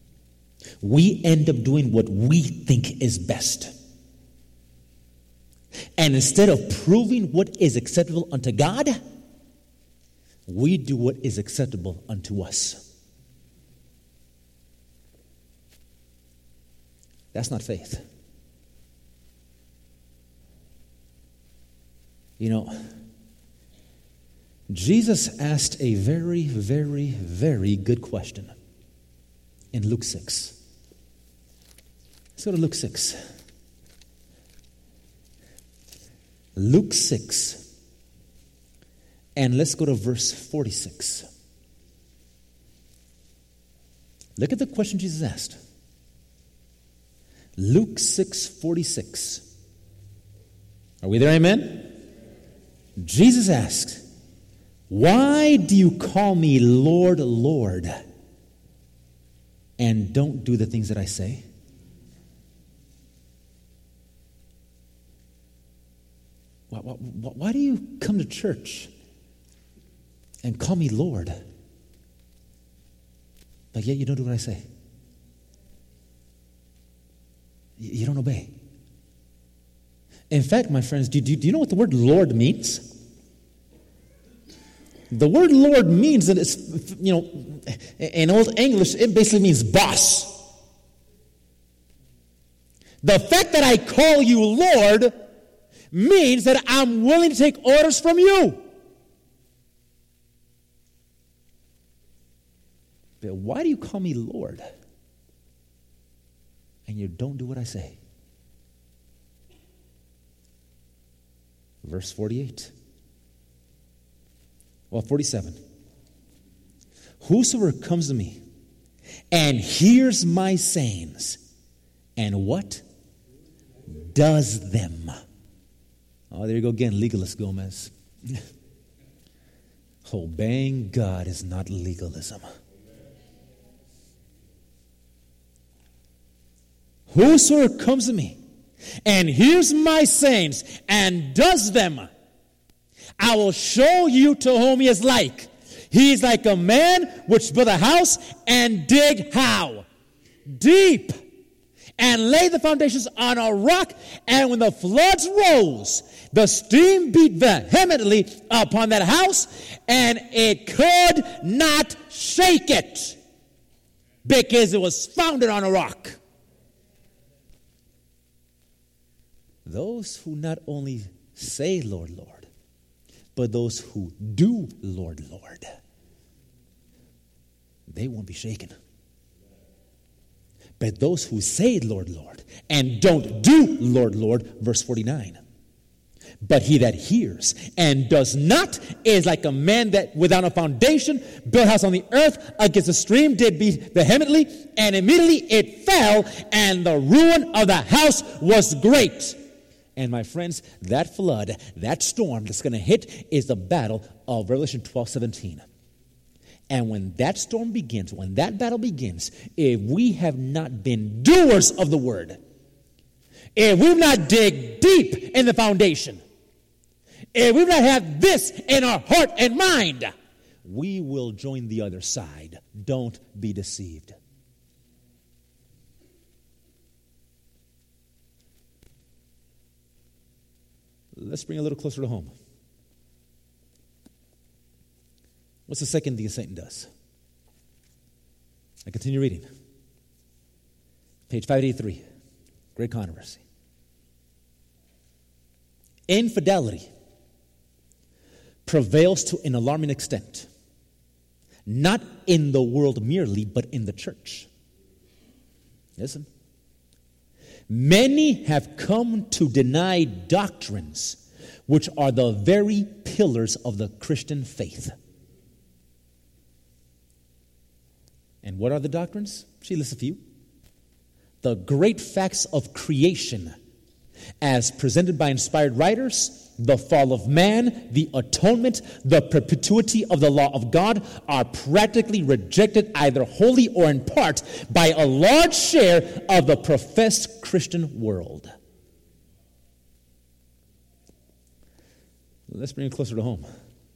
We end up doing what we think is best. And instead of proving what is acceptable unto God, we do what is acceptable unto us. That's not faith. You know, Jesus asked a very, very, very good question in Luke 6. Let's go to Luke 6. Luke 6. And let's go to verse 46. Look at the question Jesus asked. Luke 6:46. Are we there, amen? Jesus asked, "Why do you call me Lord, Lord, and don't do the things that I say?" Why do you come to church and call me Lord, but yet you don't do what I say? You don't obey. In fact, my friends, do you know what the word Lord means? The word Lord means that it's, in Old English, it basically means boss. The fact that I call you Lord means that I'm willing to take orders from you. But why do you call me Lord and you don't do what I say? Verse 48. Well, 47. Whosoever comes to me and hears my sayings and what? Does them. Oh, there you go again, legalist Gomez. Obeying God is not legalism. Whosoever comes to me and hears my sayings and does them, I will show you to whom he is like. He is like a man which built a house and dig how? Deep. And laid the foundations on a rock, and when the floods rose, the stream beat vehemently upon that house, and it could not shake it, because it was founded on a rock. Those who not only say, Lord, Lord, but those who do, Lord, Lord, they won't be shaken. But those who say, Lord, Lord, and don't do, Lord, Lord, verse 49. But he that hears and does not is like a man that without a foundation built a house on the earth against a stream did beat vehemently, and immediately it fell, and the ruin of the house was great. And my friends, that flood, that storm that's going to hit is the battle of Revelation 12:17. And when that storm begins, when that battle begins, if we have not been doers of the word, if we've not dig deep in the foundation, if we've not had this in our heart and mind, we will join the other side. Don't be deceived. Let's bring it a little closer to home. What's the second thing Satan does? I continue reading. Page 583. Great controversy. Infidelity prevails to an alarming extent, not in the world merely, but in the church. Listen. Many have come to deny doctrines which are the very pillars of the Christian faith. And what are the doctrines? She lists a few. The great facts of creation, as presented by inspired writers, the fall of man, the atonement, the perpetuity of the law of God, are practically rejected either wholly or in part by a large share of the professed Christian world. Let's bring it closer to home.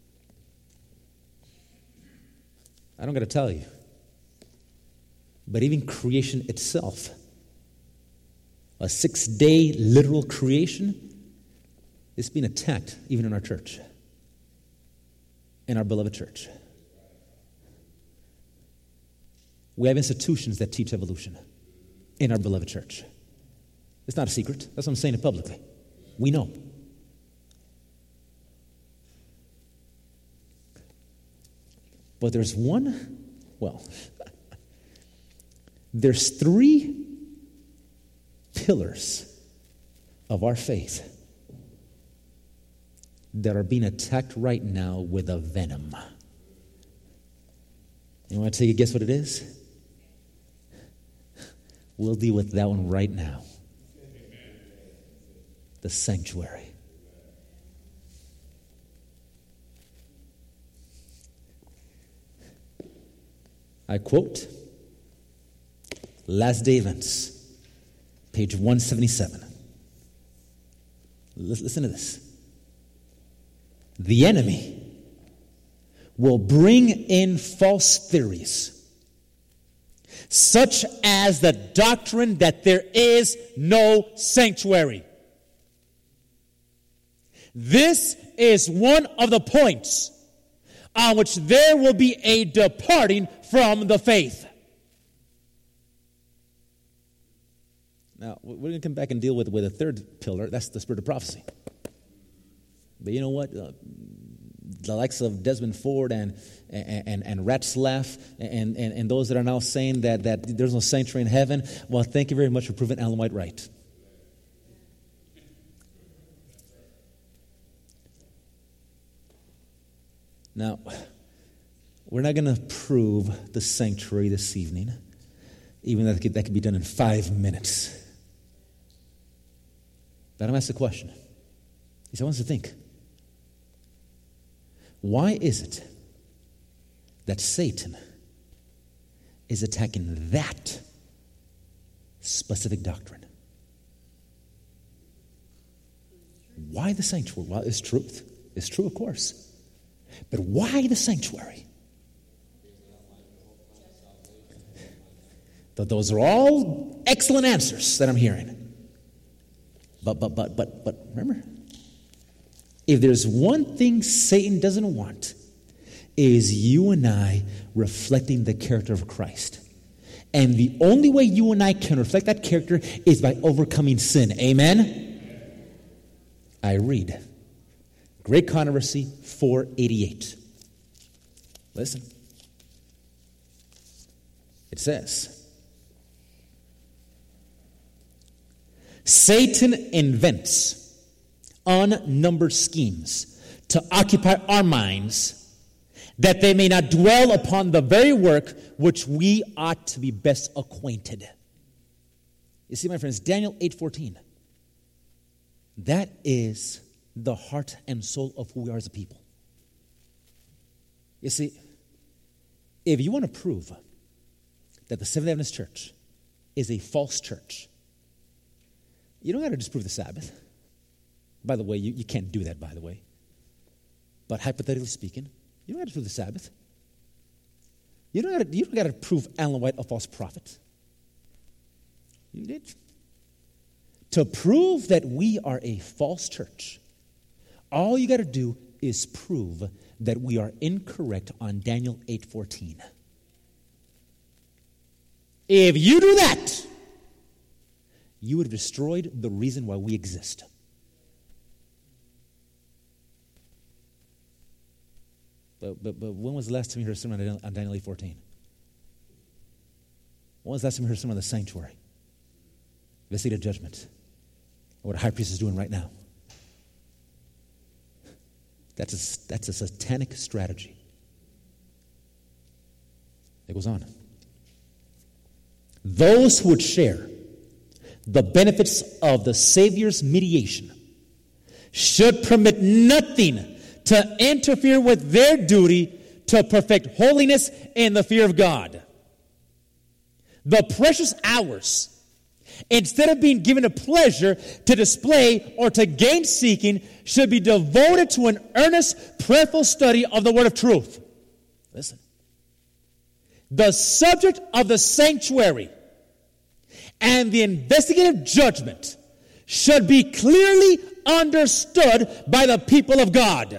I don't got to tell you, but even creation itself, a 6-day literal creation, It's being attacked even in our church, in our beloved church. We have institutions that teach evolution in our beloved church. It's not a secret. That's why I'm saying it publicly. We know. But there's there's 3 pillars of our faith that are being attacked right now with a venom. You want to take a guess what it is? We'll deal with that one right now. The sanctuary. I quote, Last Day Events, page 177. Listen to this. The enemy will bring in false theories, such as the doctrine that there is no sanctuary. This is one of the points on which there will be a departing from the faith. Now, we're going to come back and deal with a third pillar. That's the spirit of prophecy. But you know what? The likes of Desmond Ford and Ratzlaff and those that are now saying that there's no sanctuary in heaven, well, thank you very much for proving Ellen White right. Now, we're not going to prove the sanctuary this evening, even though that could be done in 5 minutes. But I'm asked a question. He said, I want us to think. Why is it that Satan is attacking that specific doctrine? Why the sanctuary? Well, it's truth. It's true, of course. But why the sanctuary? Those are all excellent answers that I'm hearing. But remember, if there's one thing Satan doesn't want, is you and I reflecting the character of Christ. And the only way you and I can reflect that character is by overcoming sin. Amen? I read Great Controversy 488. Listen. It says, Satan invents unnumbered schemes to occupy our minds, that they may not dwell upon the very work which we ought to be best acquainted. You see, my friends, Daniel 8:14. That is the heart and soul of who we are as a people. You see, if you want to prove that the Seventh-day Adventist Church is a false church, you don't got to disprove the Sabbath. By the way, you can't do that, by the way. But hypothetically speaking, you don't got to prove the Sabbath. You don't got to prove Ellen White a false prophet. You did. To prove that we are a false church, all you got to do is prove that we are incorrect on Daniel 8:14. If you do that, you would have destroyed the reason why we exist. But when was the last time you heard a sermon on Daniel 8:14? When was the last time you heard a sermon on the sanctuary? The seat of judgment. What a high priest is doing right now. That's a satanic strategy. It goes on. Those who would share the benefits of the Savior's mediation should permit nothing to interfere with their duty to perfect holiness in the fear of God. The precious hours, instead of being given a pleasure to display or to gain seeking, should be devoted to an earnest, prayerful study of the word of truth. Listen. The subject of the sanctuary and the investigative judgment should be clearly understood by the people of God.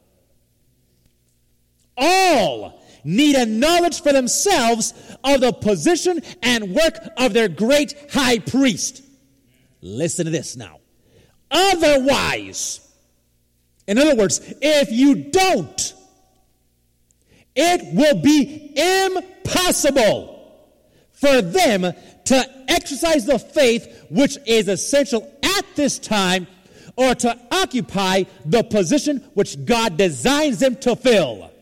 All need a knowledge for themselves of the position and work of their great high priest. Listen to this now. Otherwise, in other words, if you don't, it will be impossible for them to exercise the faith which is essential at this time, or to occupy the position which God designs them to fill.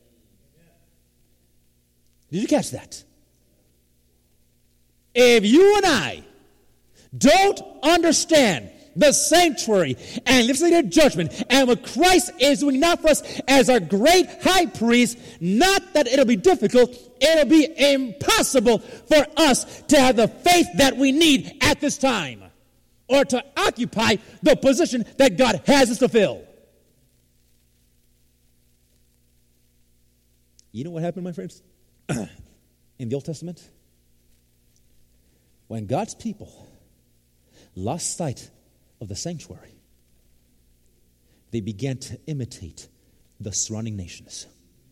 Did you catch that? If you and I don't understand the sanctuary and legislative judgment and what Christ is doing now for us as our great high priest, not that it'll be difficult, it'll be impossible for us to have the faith that we need at this time, or to occupy the position that God has us to fill. You know what happened, my friends? In the Old Testament? When God's people lost sight of the sanctuary, they began to imitate the surrounding nations.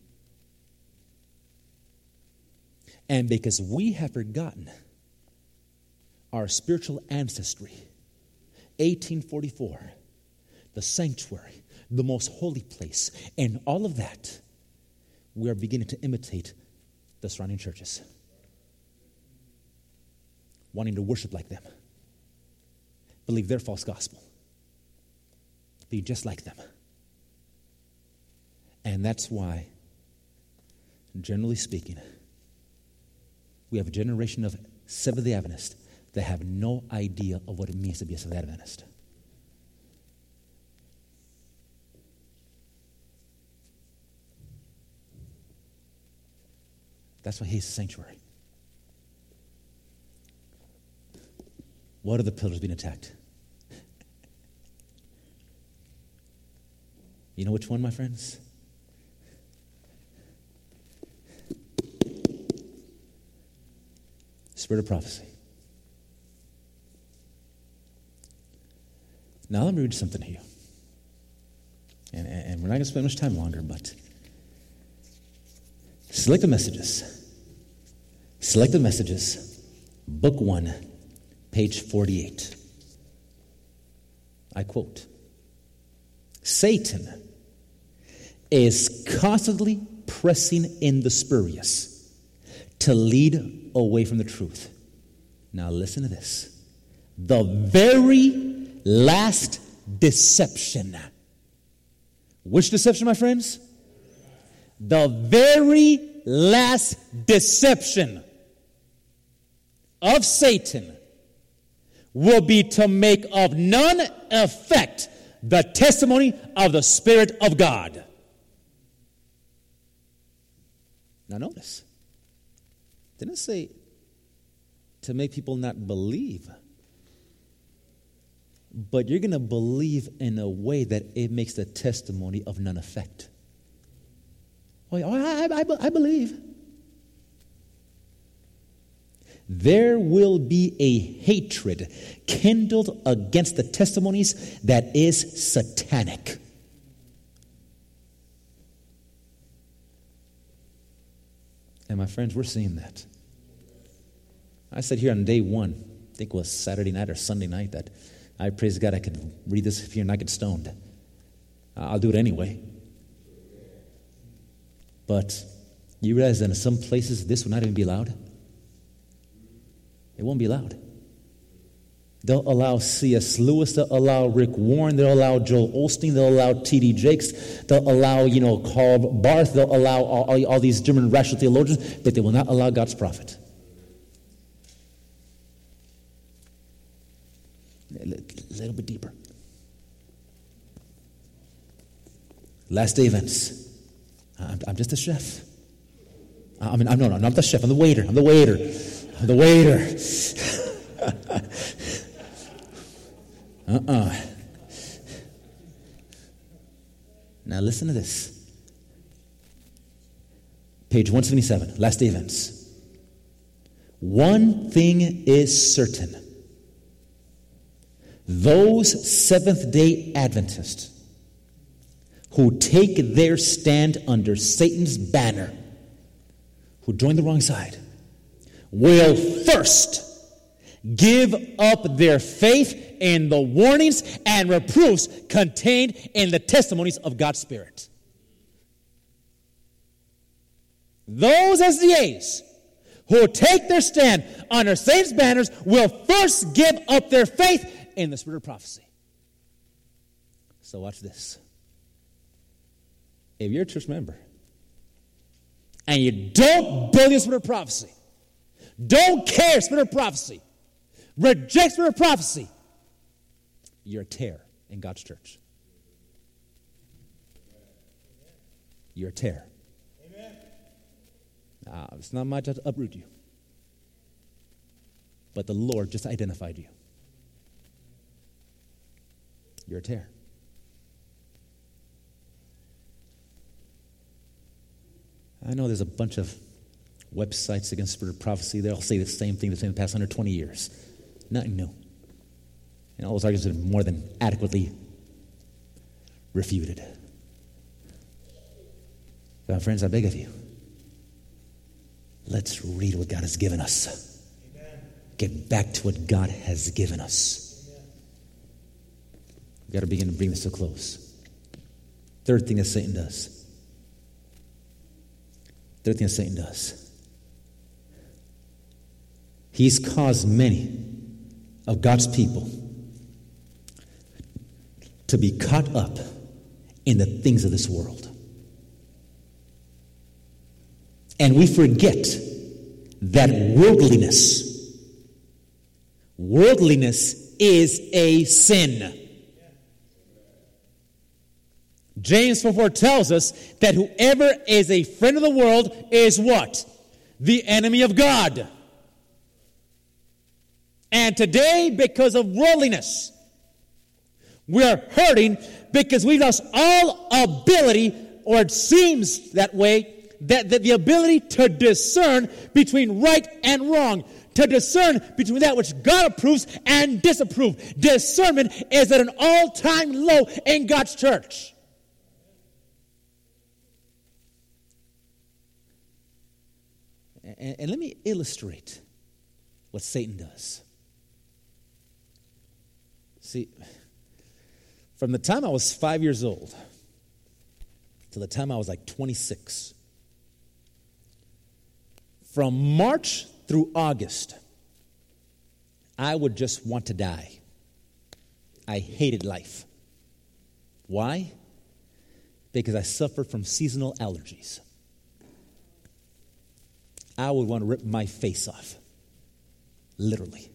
And because we have forgotten our spiritual ancestry, 1844, the sanctuary, the most holy place, and all of that, we are beginning to imitate the surrounding churches, wanting to worship like them, believe their false gospel, be just like them. And that's why, generally speaking, we have a generation of Seventh-day Adventists that have no idea of what it means to be a Seventh-day Adventist. That's why he hates the sanctuary. What are the pillars being attacked? You know which one, my friends? Spirit of prophecy. Now let me read something to you. And we're not going to spend much time longer, but Selected Messages, Book 1, page 48. I quote, Satan is constantly pressing in the spurious to lead away from the truth. Now listen to this. The very last deception. Which deception, my friends? The very last deception of Satan will be to make of none effect the testimony of the Spirit of God. Now notice, it didn't say to make people not believe, but you're going to believe in a way that it makes the testimony of none effect. I believe. There will be a hatred kindled against the testimonies that is satanic. And my friends, we're seeing that. I said here on day one, I think it was Saturday night or Sunday night, that I praise God I could read this here and not get stoned. I'll do it anyway. But you realize that in some places this will not even be allowed? It won't be allowed. They'll allow C.S. Lewis, they'll allow Rick Warren, they'll allow Joel Osteen, they'll allow T.D. Jakes, they'll allow, Karl Barth, they'll allow all these German rational theologians, but they will not allow God's prophet. A little bit deeper. Last day events. I'm just a chef. I'm not the chef. I'm the waiter. Now listen to this. Page 177, last day events. One thing is certain. Those Seventh-day Adventists who take their stand under Satan's banner, who join the wrong side, will first give up their faith in the warnings and reproofs contained in the testimonies of God's Spirit. Those SDAs who take their stand under Satan's banners will first give up their faith in the spirit of prophecy. So watch this. If you're a church member and you don't believe the spirit of prophecy, don't care spirit of prophecy, reject spirit of prophecy, you're a tear in God's church. You're a tear. It's not my job to uproot you. But the Lord just identified you. You're a tear. I know there's a bunch of websites against spirit of prophecy. They all say the same thing that's in the past 120 years. Nothing new. And all those arguments have been more than adequately refuted. But friends, I beg of you, let's read what God has given us. Amen. Get back to what God has given us. Amen. We've got to begin to bring this to a close. Third thing that Satan does. He's caused many of God's people to be caught up in the things of this world. And we forget that worldliness is a sin. James 4:4 tells us that whoever is a friend of the world is what? The enemy of God. And today, because of worldliness, we are hurting because we've lost all ability, or it seems that way, that the ability to discern between right and wrong, to discern between that which God approves and disapproves. Discernment is at an all-time low in God's church. And let me illustrate what Satan does. See, from the time I was 5 years old to the time I was like 26, from March through August, I would just want to die. I hated life. Why? Because I suffered from seasonal allergies. I would want to rip my face off, literally.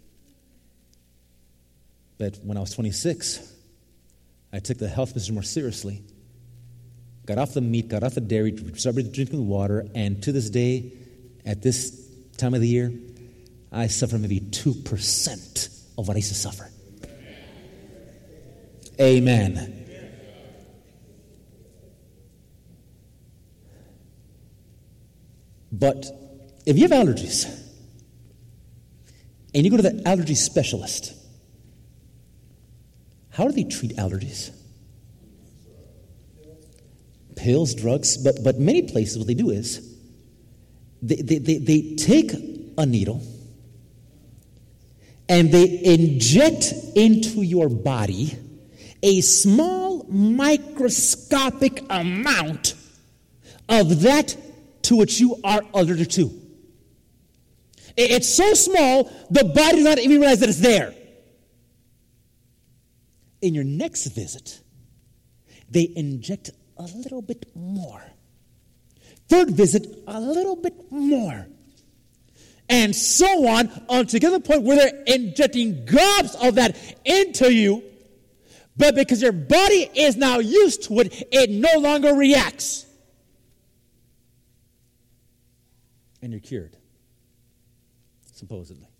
But when I was 26, I took the health message more seriously, got off the meat, got off the dairy, started drinking water, and to this day, at this time of the year, I suffer maybe 2% of what I used to suffer. Amen. But if you have allergies, and you go to the allergy specialist, how do they treat allergies? Pills, drugs, but many places what they do is they take a needle and they inject into your body a small microscopic amount of that to which you are allergic to. It's so small, the body does not even realize that it's there. In your next visit, they inject a little bit more. Third visit, a little bit more. And so on, until the point where they're injecting gobs of that into you, but because your body is now used to it, it no longer reacts. And you're cured, supposedly.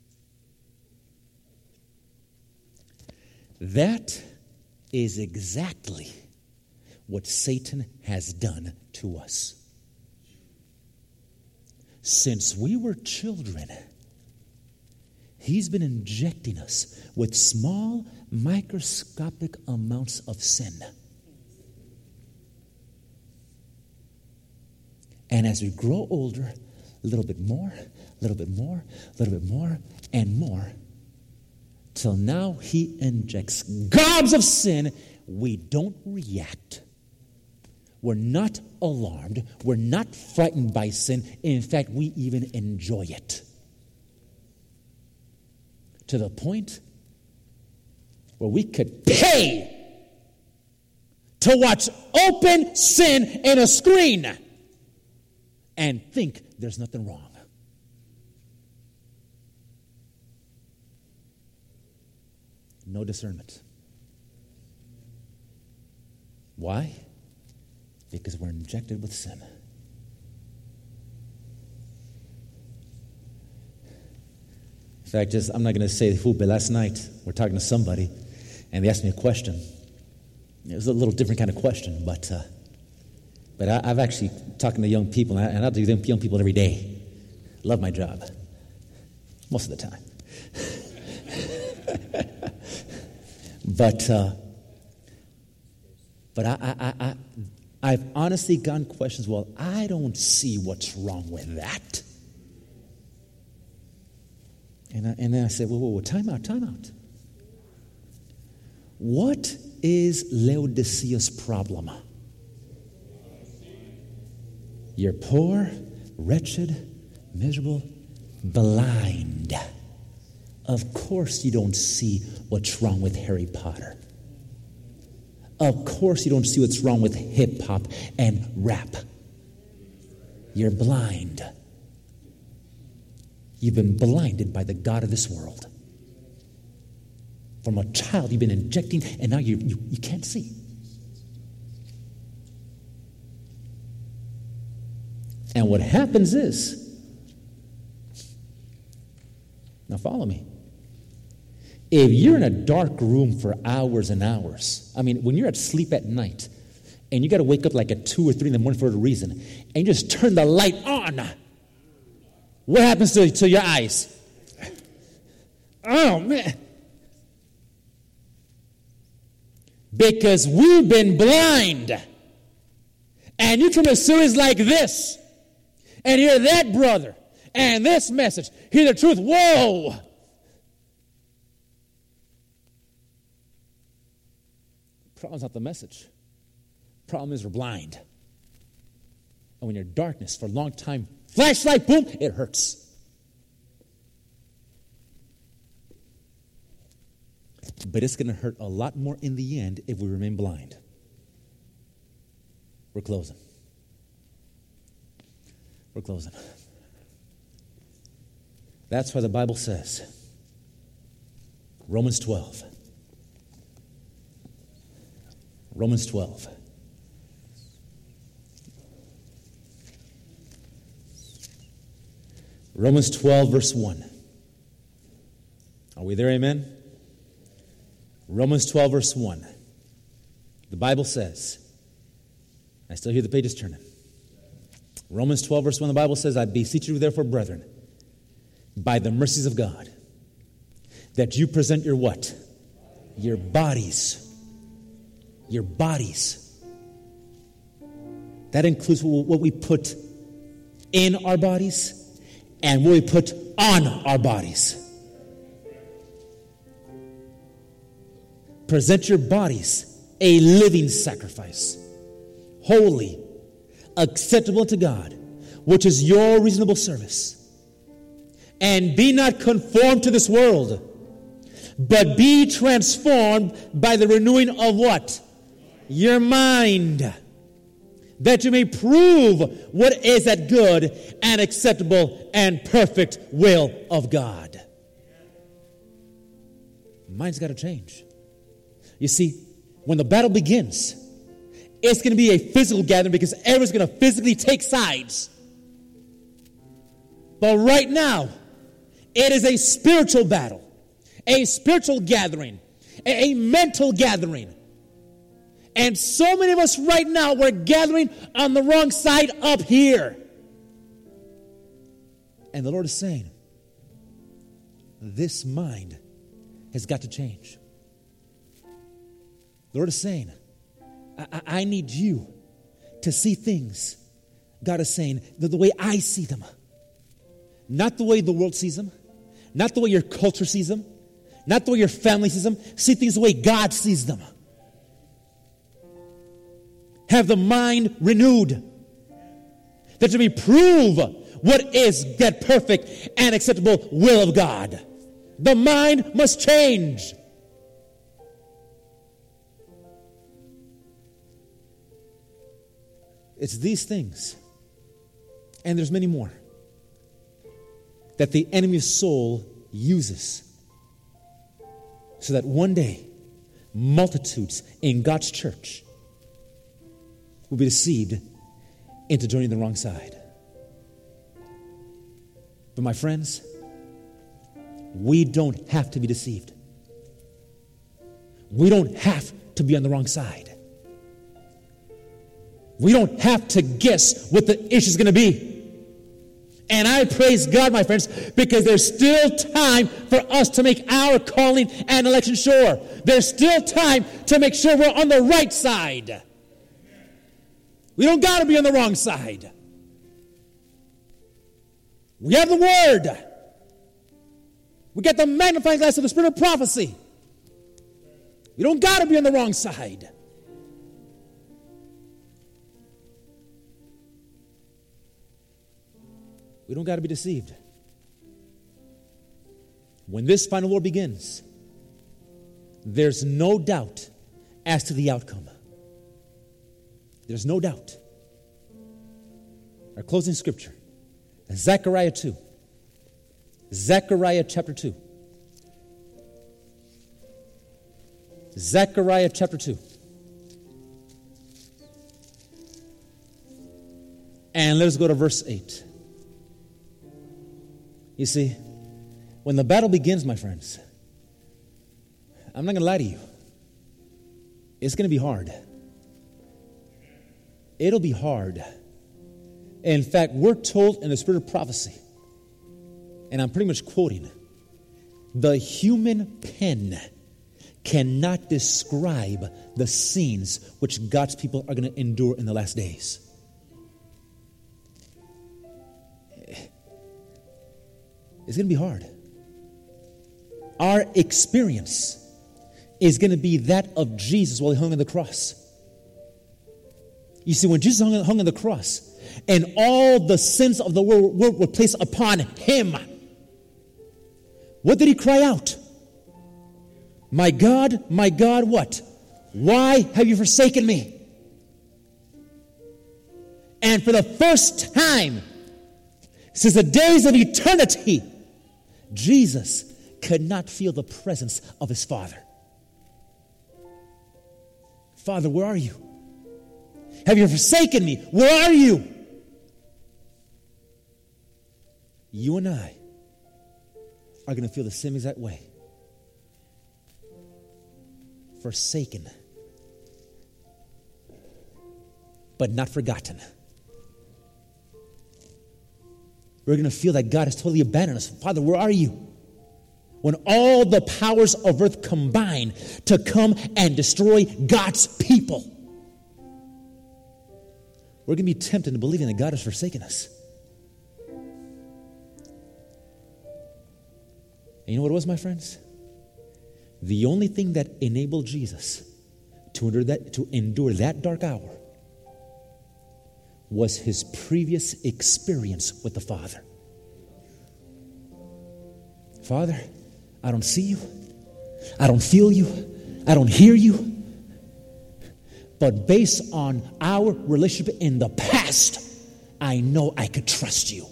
That is exactly what Satan has done to us. Since we were children, He's been injecting us with small, microscopic amounts of sin. And as we grow older, a little bit more, a little bit more, a little bit more, and more, till now he injects gobs of sin. We don't react. We're not alarmed. We're not frightened by sin. In fact, we even enjoy it. To the point where we could pay to watch open sin in a screen and think there's nothing wrong. No discernment. Why? Because we're injected with sin. In fact, I'm not going to say who, but last night we're talking to somebody, and they asked me a question. It was a little different kind of question, but I've actually talking to young people, and I do young people every day. Love my job, most of the time. But I've honestly gotten questions. Well, I don't see what's wrong with that. And then I said, whoa, time out. What is Laodicea's problem? You're poor, wretched, miserable, blind. Of course you don't see what's wrong with Harry Potter. Of course you don't see what's wrong with hip-hop and rap. You're blind. You've been blinded by the god of this world. From a child you've been injecting, and now you can't see. And what happens is, now follow me. If you're in a dark room for hours and hours, I mean, when you're at sleep at night, and you got to wake up like at 2 or 3 in the morning for a reason, and you just turn the light on, what happens to your eyes? Oh, man. Because we've been blind. And you come to a series like this, and hear that brother, and this message, hear the truth. Whoa! Problem's not the message. Problem is we're blind. And when you're in darkness for a long time, flashlight, boom, it hurts. But it's going to hurt a lot more in the end if we remain blind. We're closing. That's why the Bible says, Romans 12. Romans 12. Romans 12, verse 1. Are we there, amen? Romans 12, verse 1. The Bible says, I still hear the pages turning. Romans 12, verse 1, the Bible says, I beseech you therefore, brethren, by the mercies of God, that you present your what? Your bodies. Your bodies. That includes what we put in our bodies and what we put on our bodies. Present your bodies a living sacrifice, holy, acceptable to God, which is your reasonable service. And be not conformed to this world, but be transformed by the renewing of what? Your mind, that you may prove what is that good and acceptable and perfect will of God. Mind's got to change. You see, when the battle begins, it's going to be a physical gathering because everyone's going to physically take sides. But right now, it is a spiritual battle, a spiritual gathering, a mental gathering. And so many of us right now, we're gathering on the wrong side up here. And the Lord is saying, this mind has got to change. The Lord is saying, I need you to see things, God is saying, the way I see them. Not the way the world sees them. Not the way your culture sees them. Not the way your family sees them. See things the way God sees them. Have the mind renewed. That you may prove what is that perfect and acceptable will of God. The mind must change. It's these things, and there's many more, that the enemy's soul uses so that one day multitudes in God's church will be deceived into joining the wrong side. But my friends, we don't have to be deceived. We don't have to be on the wrong side. We don't have to guess what the issue is going to be. And I praise God, my friends, because there's still time for us to make our calling and election sure. There's still time to make sure we're on the right side. We don't got to be on the wrong side. We have the Word. We got the magnifying glass of the Spirit of prophecy. We don't got to be on the wrong side. We don't got to be deceived. When this final war begins, there's no doubt as to the outcome. There's no doubt. Our closing scripture, Zechariah 2. Zechariah chapter 2. Zechariah chapter 2. And let us go to verse 8. You see, when the battle begins, my friends, I'm not going to lie to you. It's going to be hard. It'll be hard. In fact, we're told in the Spirit of prophecy, and I'm pretty much quoting, the human pen cannot describe the scenes which God's people are going to endure in the last days. It's going to be hard. Our experience is going to be that of Jesus while he hung on the cross. You see, when Jesus hung on the cross and all the sins of the world were placed upon him, what did he cry out? My God, what? Why have you forsaken me? And for the first time since the days of eternity, Jesus could not feel the presence of his Father. Father, where are you? Have you forsaken me? Where are you? You and I are going to feel the same exact way. Forsaken, but not forgotten. We're going to feel that God has totally abandoned us. Father, where are you? When all the powers of earth combine to come and destroy God's people, we're going to be tempted to believing that God has forsaken us. And you know what it was, my friends? The only thing that enabled Jesus to endure that dark hour was his previous experience with the Father. Father, I don't see you. I don't feel you. I don't hear you. But based on our relationship in the past, I know I could trust you.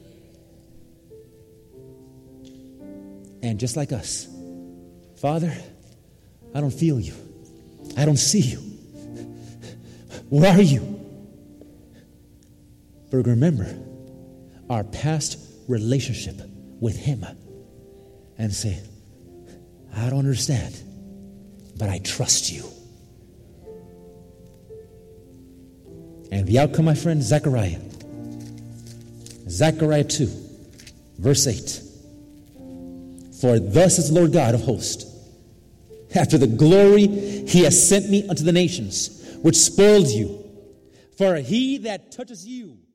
And just like us, Father, I don't feel you. I don't see you. Where are you? But remember our past relationship with him and say, I don't understand, but I trust you. And the outcome, my friend, Zechariah 2, verse 8. For thus is the Lord God of hosts. After the glory he has sent me unto the nations, which spoiled you. For he that touches you